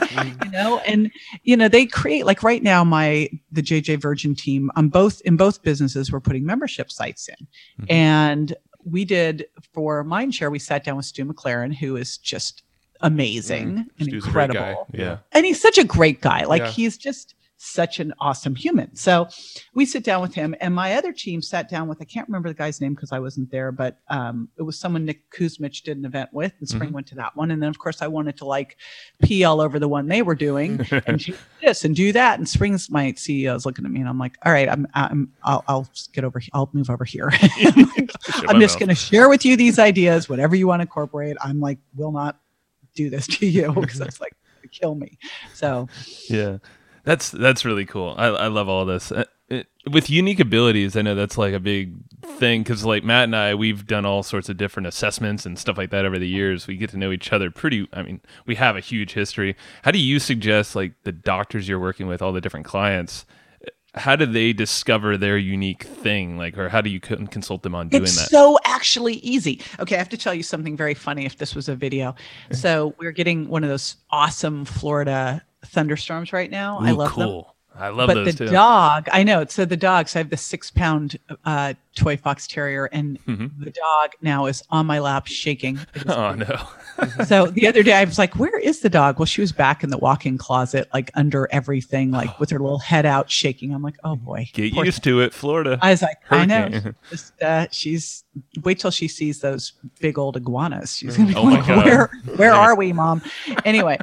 they create, like right now, the JJ Virgin team, in both businesses, we're putting membership sites in. And we did for Mindshare, we sat down with Stu McLaren, who is just amazing and Stu's incredible. A great guy. Yeah. And he's such a great guy. He's just such an awesome human. So we sit down with him, and my other team sat down with, I can't remember the guy's name because I wasn't there, but it was someone Nick Kuzmich did an event with, and Spring went to that one. And then of course I wanted to like pee all over the one they were doing and do this and do that. And Spring's my CEO is looking at me, and I'm like, all right, I'll get over here. I'll move over here. I'm just going to share with you these ideas, whatever you want to incorporate. I'm like, will not do this to you because that's like kill me. So yeah, that's really cool. I love all this. With unique abilities, I know that's like a big thing because like Matt and I, we've done all sorts of different assessments and stuff like that over the years. We get to know each other we have a huge history. How do you suggest like the doctors you're working with, all the different clients, how do they discover their unique thing? Like, or how do you consult them on doing that? It's so actually easy. Okay, I have to tell you something very funny if this was a video. So we're getting one of those awesome Florida thunderstorms right now. Ooh, I love cool. them. I love but those the too. dog, I know. So the dog, so I have the 6-pound toy fox terrier, and the dog now is on my lap shaking. Oh no. So the other day I was like, where is the dog? Well, she was back in the walk-in closet, like under everything, like with her little head out shaking. I'm like, oh boy. Get used to it, Florida. I was like, Hurricane. I know. She's wait till she sees those big old iguanas. She's gonna be Oh like, my God. where are we, Mom? Anyway,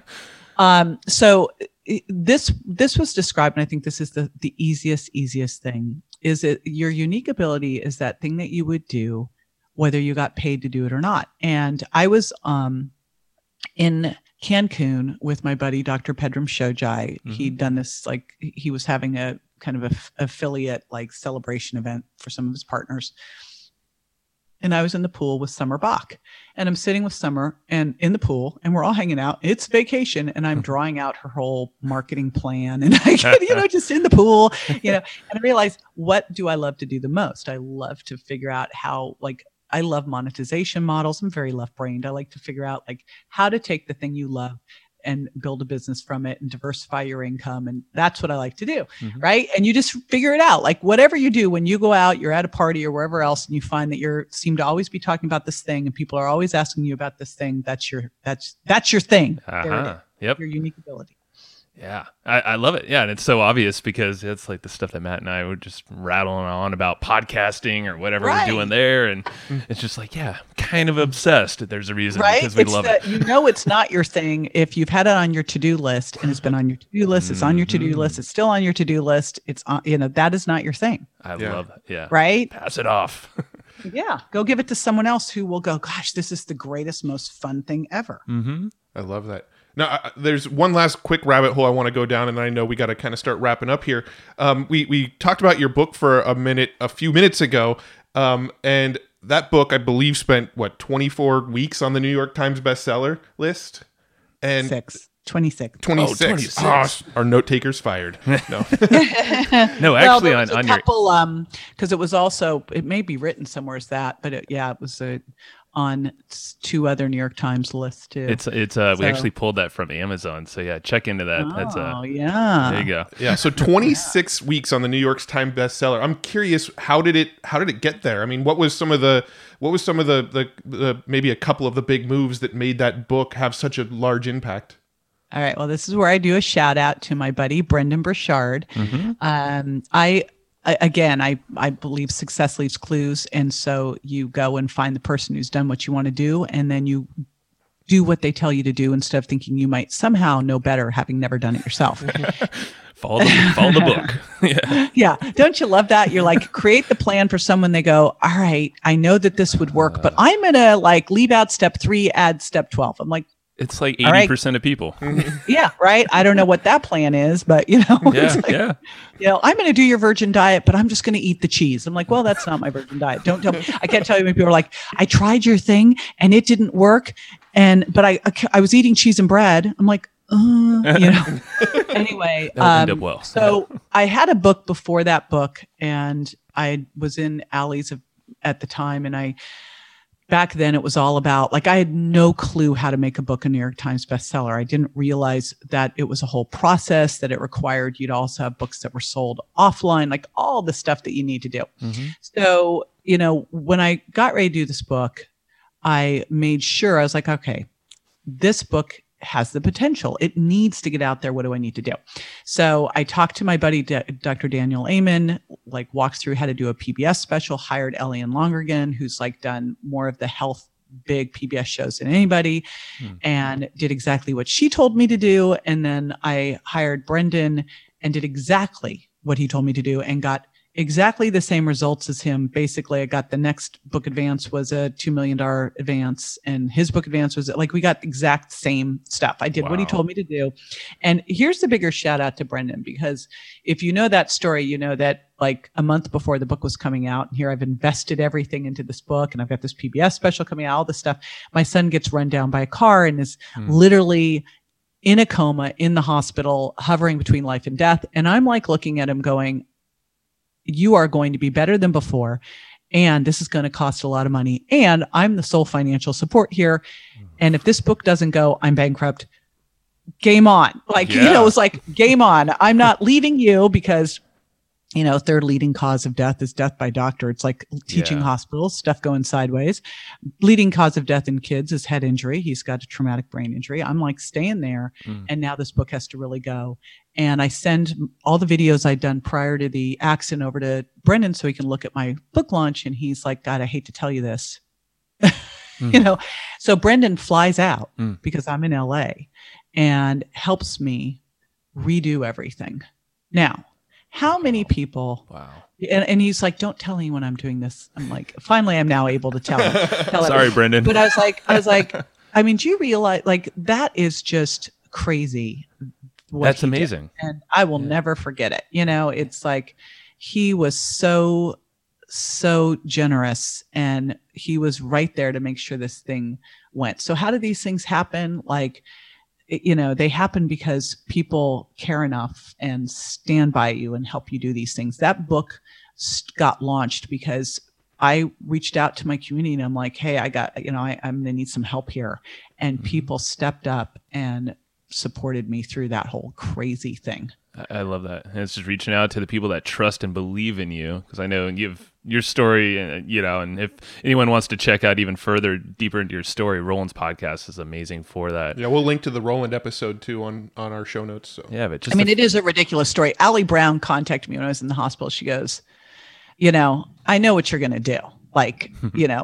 so this was described, and I think this is the easiest thing. Is it your unique ability is that thing that you would do whether you got paid to do it or not. And I was in Cancun with my buddy Dr. Pedram Shojai. He'd done this, like he was having a kind of a affiliate like celebration event for some of his partners. And I was in the pool with Summer Bach, and I'm sitting with Summer and in the pool, and we're all hanging out. It's vacation, and I'm drawing out her whole marketing plan, and I get, just in the pool, and I realized, what do I love to do the most? I love to figure out how, like, I love monetization models. I'm very left-brained. I like to figure out like how to take the thing you love and build a business from it and diversify your income. And that's what I like to do. Right. And you just figure it out. Like whatever you do, when you go out, you're at a party or wherever else, and you find that you seem to always be talking about this thing, and people are always asking you about this thing. That's your thing. Yep. Your unique ability. Yeah, I love it. Yeah, and it's so obvious because it's like the stuff that Matt and I were just rattling on about podcasting or whatever we're doing there, and it's just like, yeah, kind of obsessed. There's a reason because we love it. It's not your thing if you've had it on your to-do list and it's been on your to-do list. It's on your to-do list. It's still on your to-do list. It's on. That is not your thing. I love it. Yeah. Right. Pass it off. Yeah. Go give it to someone else who will go, gosh, this is the greatest, most fun thing ever. I love that. Now, there's one last quick rabbit hole I want to go down, and I know we got to kind of start wrapping up here. We talked about your book for a few minutes ago, and that book, I believe, spent 24 weeks on the New York Times bestseller list, and 26. 26. Oh, our note takers fired. No, no, actually, on a couple, because it was also, it may be written somewhere as that, but it was on 2 other New York Times lists too. We actually pulled that from Amazon. So yeah, check into that. That's yeah. There you go. Yeah. So 26 weeks on the New York Times bestseller. I'm curious, how did it get there? I mean, what was some of the maybe a couple of the big moves that made that book have such a large impact? All right. Well, this is where I do a shout out to my buddy Brendan Burchard. I believe success leaves clues. And so you go and find the person who's done what you want to do, and then you do what they tell you to do instead of thinking you might somehow know better, having never done it yourself. Follow the book. Yeah. Yeah. Don't you love that? You're like, create the plan for someone. They go, all right, I know that this would work, but I'm going to leave out step 3, add step 12. I'm like, it's like 80% of people. Yeah, right. I don't know what that plan is, but I'm going to do your virgin diet, but I'm just going to eat the cheese. I'm like, well, that's not my virgin diet. Don't tell me. I can't tell you when people are like, I tried your thing and it didn't work, but I was eating cheese and bread. I'm like, Anyway, end up well. So I had a book before that book, and I was in Alley's at the time, and back then it was all about, I had no clue how to make a book a New York Times bestseller. I didn't realize that it was a whole process, that it required you to also have books that were sold offline, all the stuff that you need to do. So, when I got ready to do this book, I made sure, I was like, okay, this book has the potential. It needs to get out there. What do I need to do? So I talked to my buddy, Dr. Daniel Amen, like walked through how to do a PBS special, hired Elian Lonergan, who's like done more of the health big PBS shows than anybody, and did exactly what she told me to do. And then I hired Brendan and did exactly what he told me to do and got exactly the same results as him. Basically, I got the next book advance was a $2 million advance, and his book advance was like, we got exact same stuff. I did what he told me to do. And here's the bigger shout out to Brendan, because if you know that story, you know that like a month before the book was coming out, and here I've invested everything into this book, and I've got this PBS special coming out, all this stuff. My son gets run down by a car and is literally in a coma in the hospital, hovering between life and death. And I'm like looking at him going, you are going to be better than before. And this is going to cost a lot of money. And I'm the sole financial support here. And if this book doesn't go, I'm bankrupt. Game on. Like, you know, it's like game on. I'm not leaving you because, you know, third leading cause of death is death by doctor. It's like teaching hospitals, stuff going sideways. Leading cause of death in kids is head injury. He's got a traumatic brain injury. I'm like staying there. And now this book has to really go. And I send all the videos I'd done prior to the accident over to Brendan so he can look at my book launch. And he's like, God, I hate to tell you this. You know, so Brendan flies out because I'm in LA and helps me redo everything. Now, how many people? Wow. And he's like, don't tell anyone I'm doing this. I'm like, finally, I'm now able to tell him. Sorry, Brendan. But I was like, I mean, do you realize like that is just crazy? That's amazing. Did. And I will never forget it. You know, it's like he was so generous, and he was right there to make sure this thing went. So how do these things happen? Like, you know, they happen because people care enough and stand by you and help you do these things. That book got launched because I reached out to my community and I'm like, hey, I got, you know, I'm going to need some help here. And people stepped up and supported me through that whole crazy thing. I love that. And it's just reaching out to the people that trust and believe in you, because I know you have your story, you know, and if anyone wants to check out even further, deeper into your story, Roland's podcast is amazing for that. Yeah, we'll link to the Roland episode too on our show notes. So. Yeah, but just I mean, it is a ridiculous story. Allie Brown contacted me when I was in the hospital. She goes, you know, I know what you're going to do. Like, you know,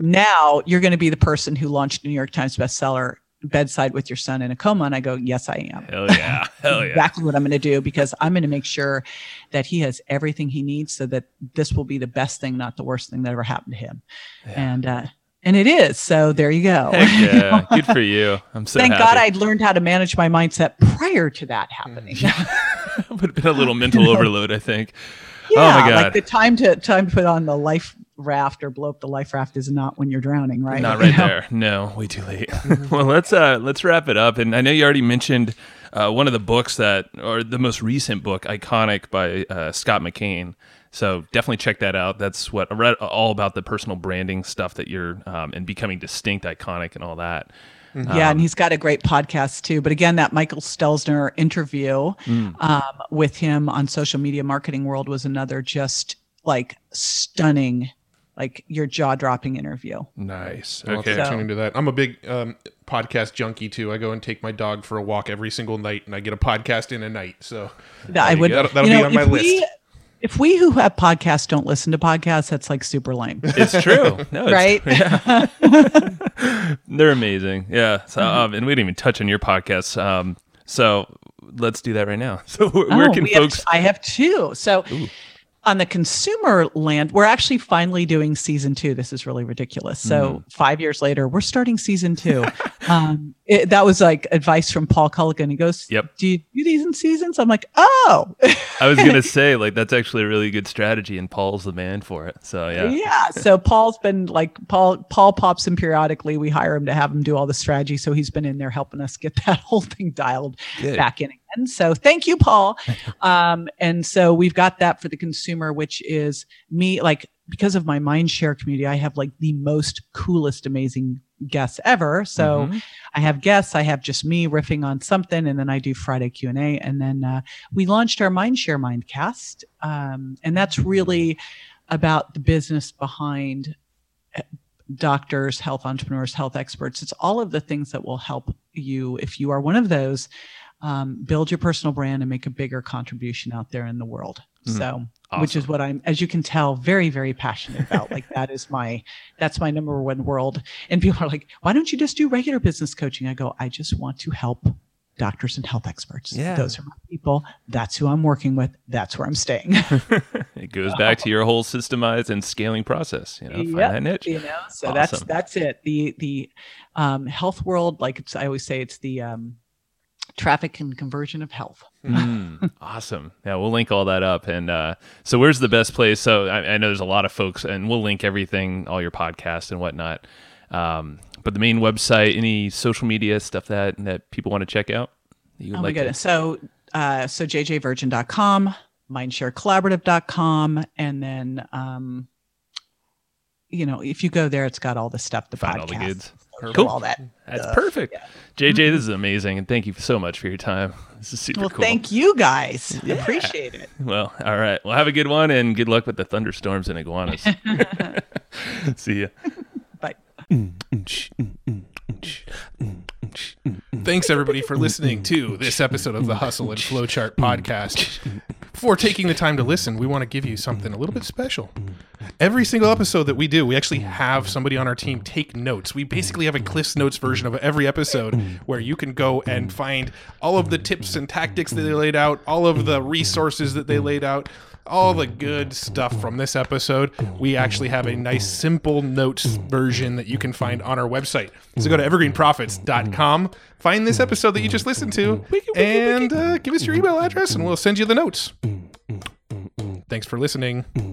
now you're going to be the person who launched a New York Times bestseller, Bedside with Your Son in a Coma. And I go, yes, I am. Hell yeah. Hell yeah. Exactly what I'm going to do, because I'm going to make sure that he has everything he needs so that this will be the best thing, not the worst thing that ever happened to him. Yeah. And it is. So there you go. Heck yeah. Good for you. I'm so Thank happy. God I'd learned how to manage my mindset prior to that happening. Would have been a little mental overload, I think. Yeah, oh my God. like the time to put on the life raft or blow up the life raft is not when you're drowning, right? Not right there. No, way too late. Well, let's wrap it up. And I know you already mentioned one of the books or the most recent book, Iconic by Scott McKain. So definitely check that out. That's what I read all about, the personal branding stuff that you're and becoming distinct, iconic, and all that. Yeah, and he's got a great podcast too. But again, that Michael Stelzner interview with him on Social Media Marketing World was another just like stunning, like your jaw-dropping interview. Nice. Okay, so, tune into that. I'm a big podcast junkie too. I go and take my dog for a walk every single night, and I get a podcast in a night. So I would. That'll be on my list. If we who have podcasts don't listen to podcasts, that's like super lame. It's true. No, right? Yeah. They're amazing. Yeah. So, and we didn't even touch on your podcasts. So let's do that right now. So where can folks... I have two. So... Ooh. On the consumer land, we're actually finally doing season 2. This is really ridiculous. So 5 years later, we're starting season 2. That was like advice from Paul Culligan. He goes, "Yep, do you do these in seasons?" I'm like, "Oh." I was gonna say, like, that's actually a really good strategy, and Paul's the man for it. So yeah. Yeah. So Paul's been like Paul pops in periodically. We hire him to have him do all the strategy. So he's been in there helping us get that whole thing dialed back in. And so thank you, Paul. And so we've got that for the consumer, which is me, like, because of my Mindshare community, I have like the most coolest, amazing guests ever. So I have guests, I have just me riffing on something, and then I do Friday Q&A. And then we launched our Mindshare Mindcast. And that's really about the business behind doctors, health entrepreneurs, health experts. It's all of the things that will help you, if you are one of those, build your personal brand and make a bigger contribution out there in the world. So, awesome. Which is what I'm, as you can tell, very, very passionate about. Like that's my number one world. And people are like, why don't you just do regular business coaching? I go, I just want to help doctors and health experts. Yeah. Those are my people. That's who I'm working with. That's where I'm staying. It goes back to your whole systemized and scaling process. Find that niche. So awesome. That's it. The health world, like I always say, it's the traffic and conversion of health. Awesome. Yeah, we'll link all that up. And so where's the best place? So I know there's a lot of folks, and we'll link everything, all your podcasts and whatnot. But the main website, any social media stuff that people want to check out? Oh my goodness. So jjvirgin.com, mindsharecollaborative.com, and then if you go there, it's got all the stuff, the find podcast, all the goods. Cool. All that. That's perfect. Yeah. JJ, this is amazing, and thank you so much for your time. This is super cool. Thank you guys. Yeah. Appreciate it. Well, all right. Well, have a good one, and good luck with the thunderstorms and iguanas. See ya. Bye. Thanks, everybody, for listening to this episode of the Hustle and Flowchart podcast. Before taking the time to listen, we want to give you something a little bit special. Every single episode that we do, we actually have somebody on our team take notes. We basically have a Cliff's Notes version of every episode where you can go and find all of the tips and tactics that they laid out, all of the resources that they laid out, all the good stuff from this episode. We actually have a nice simple notes version that you can find on our website. So go to evergreenprofits.com, find this episode that you just listened to, and give us your email address and we'll send you the notes. Thanks for listening.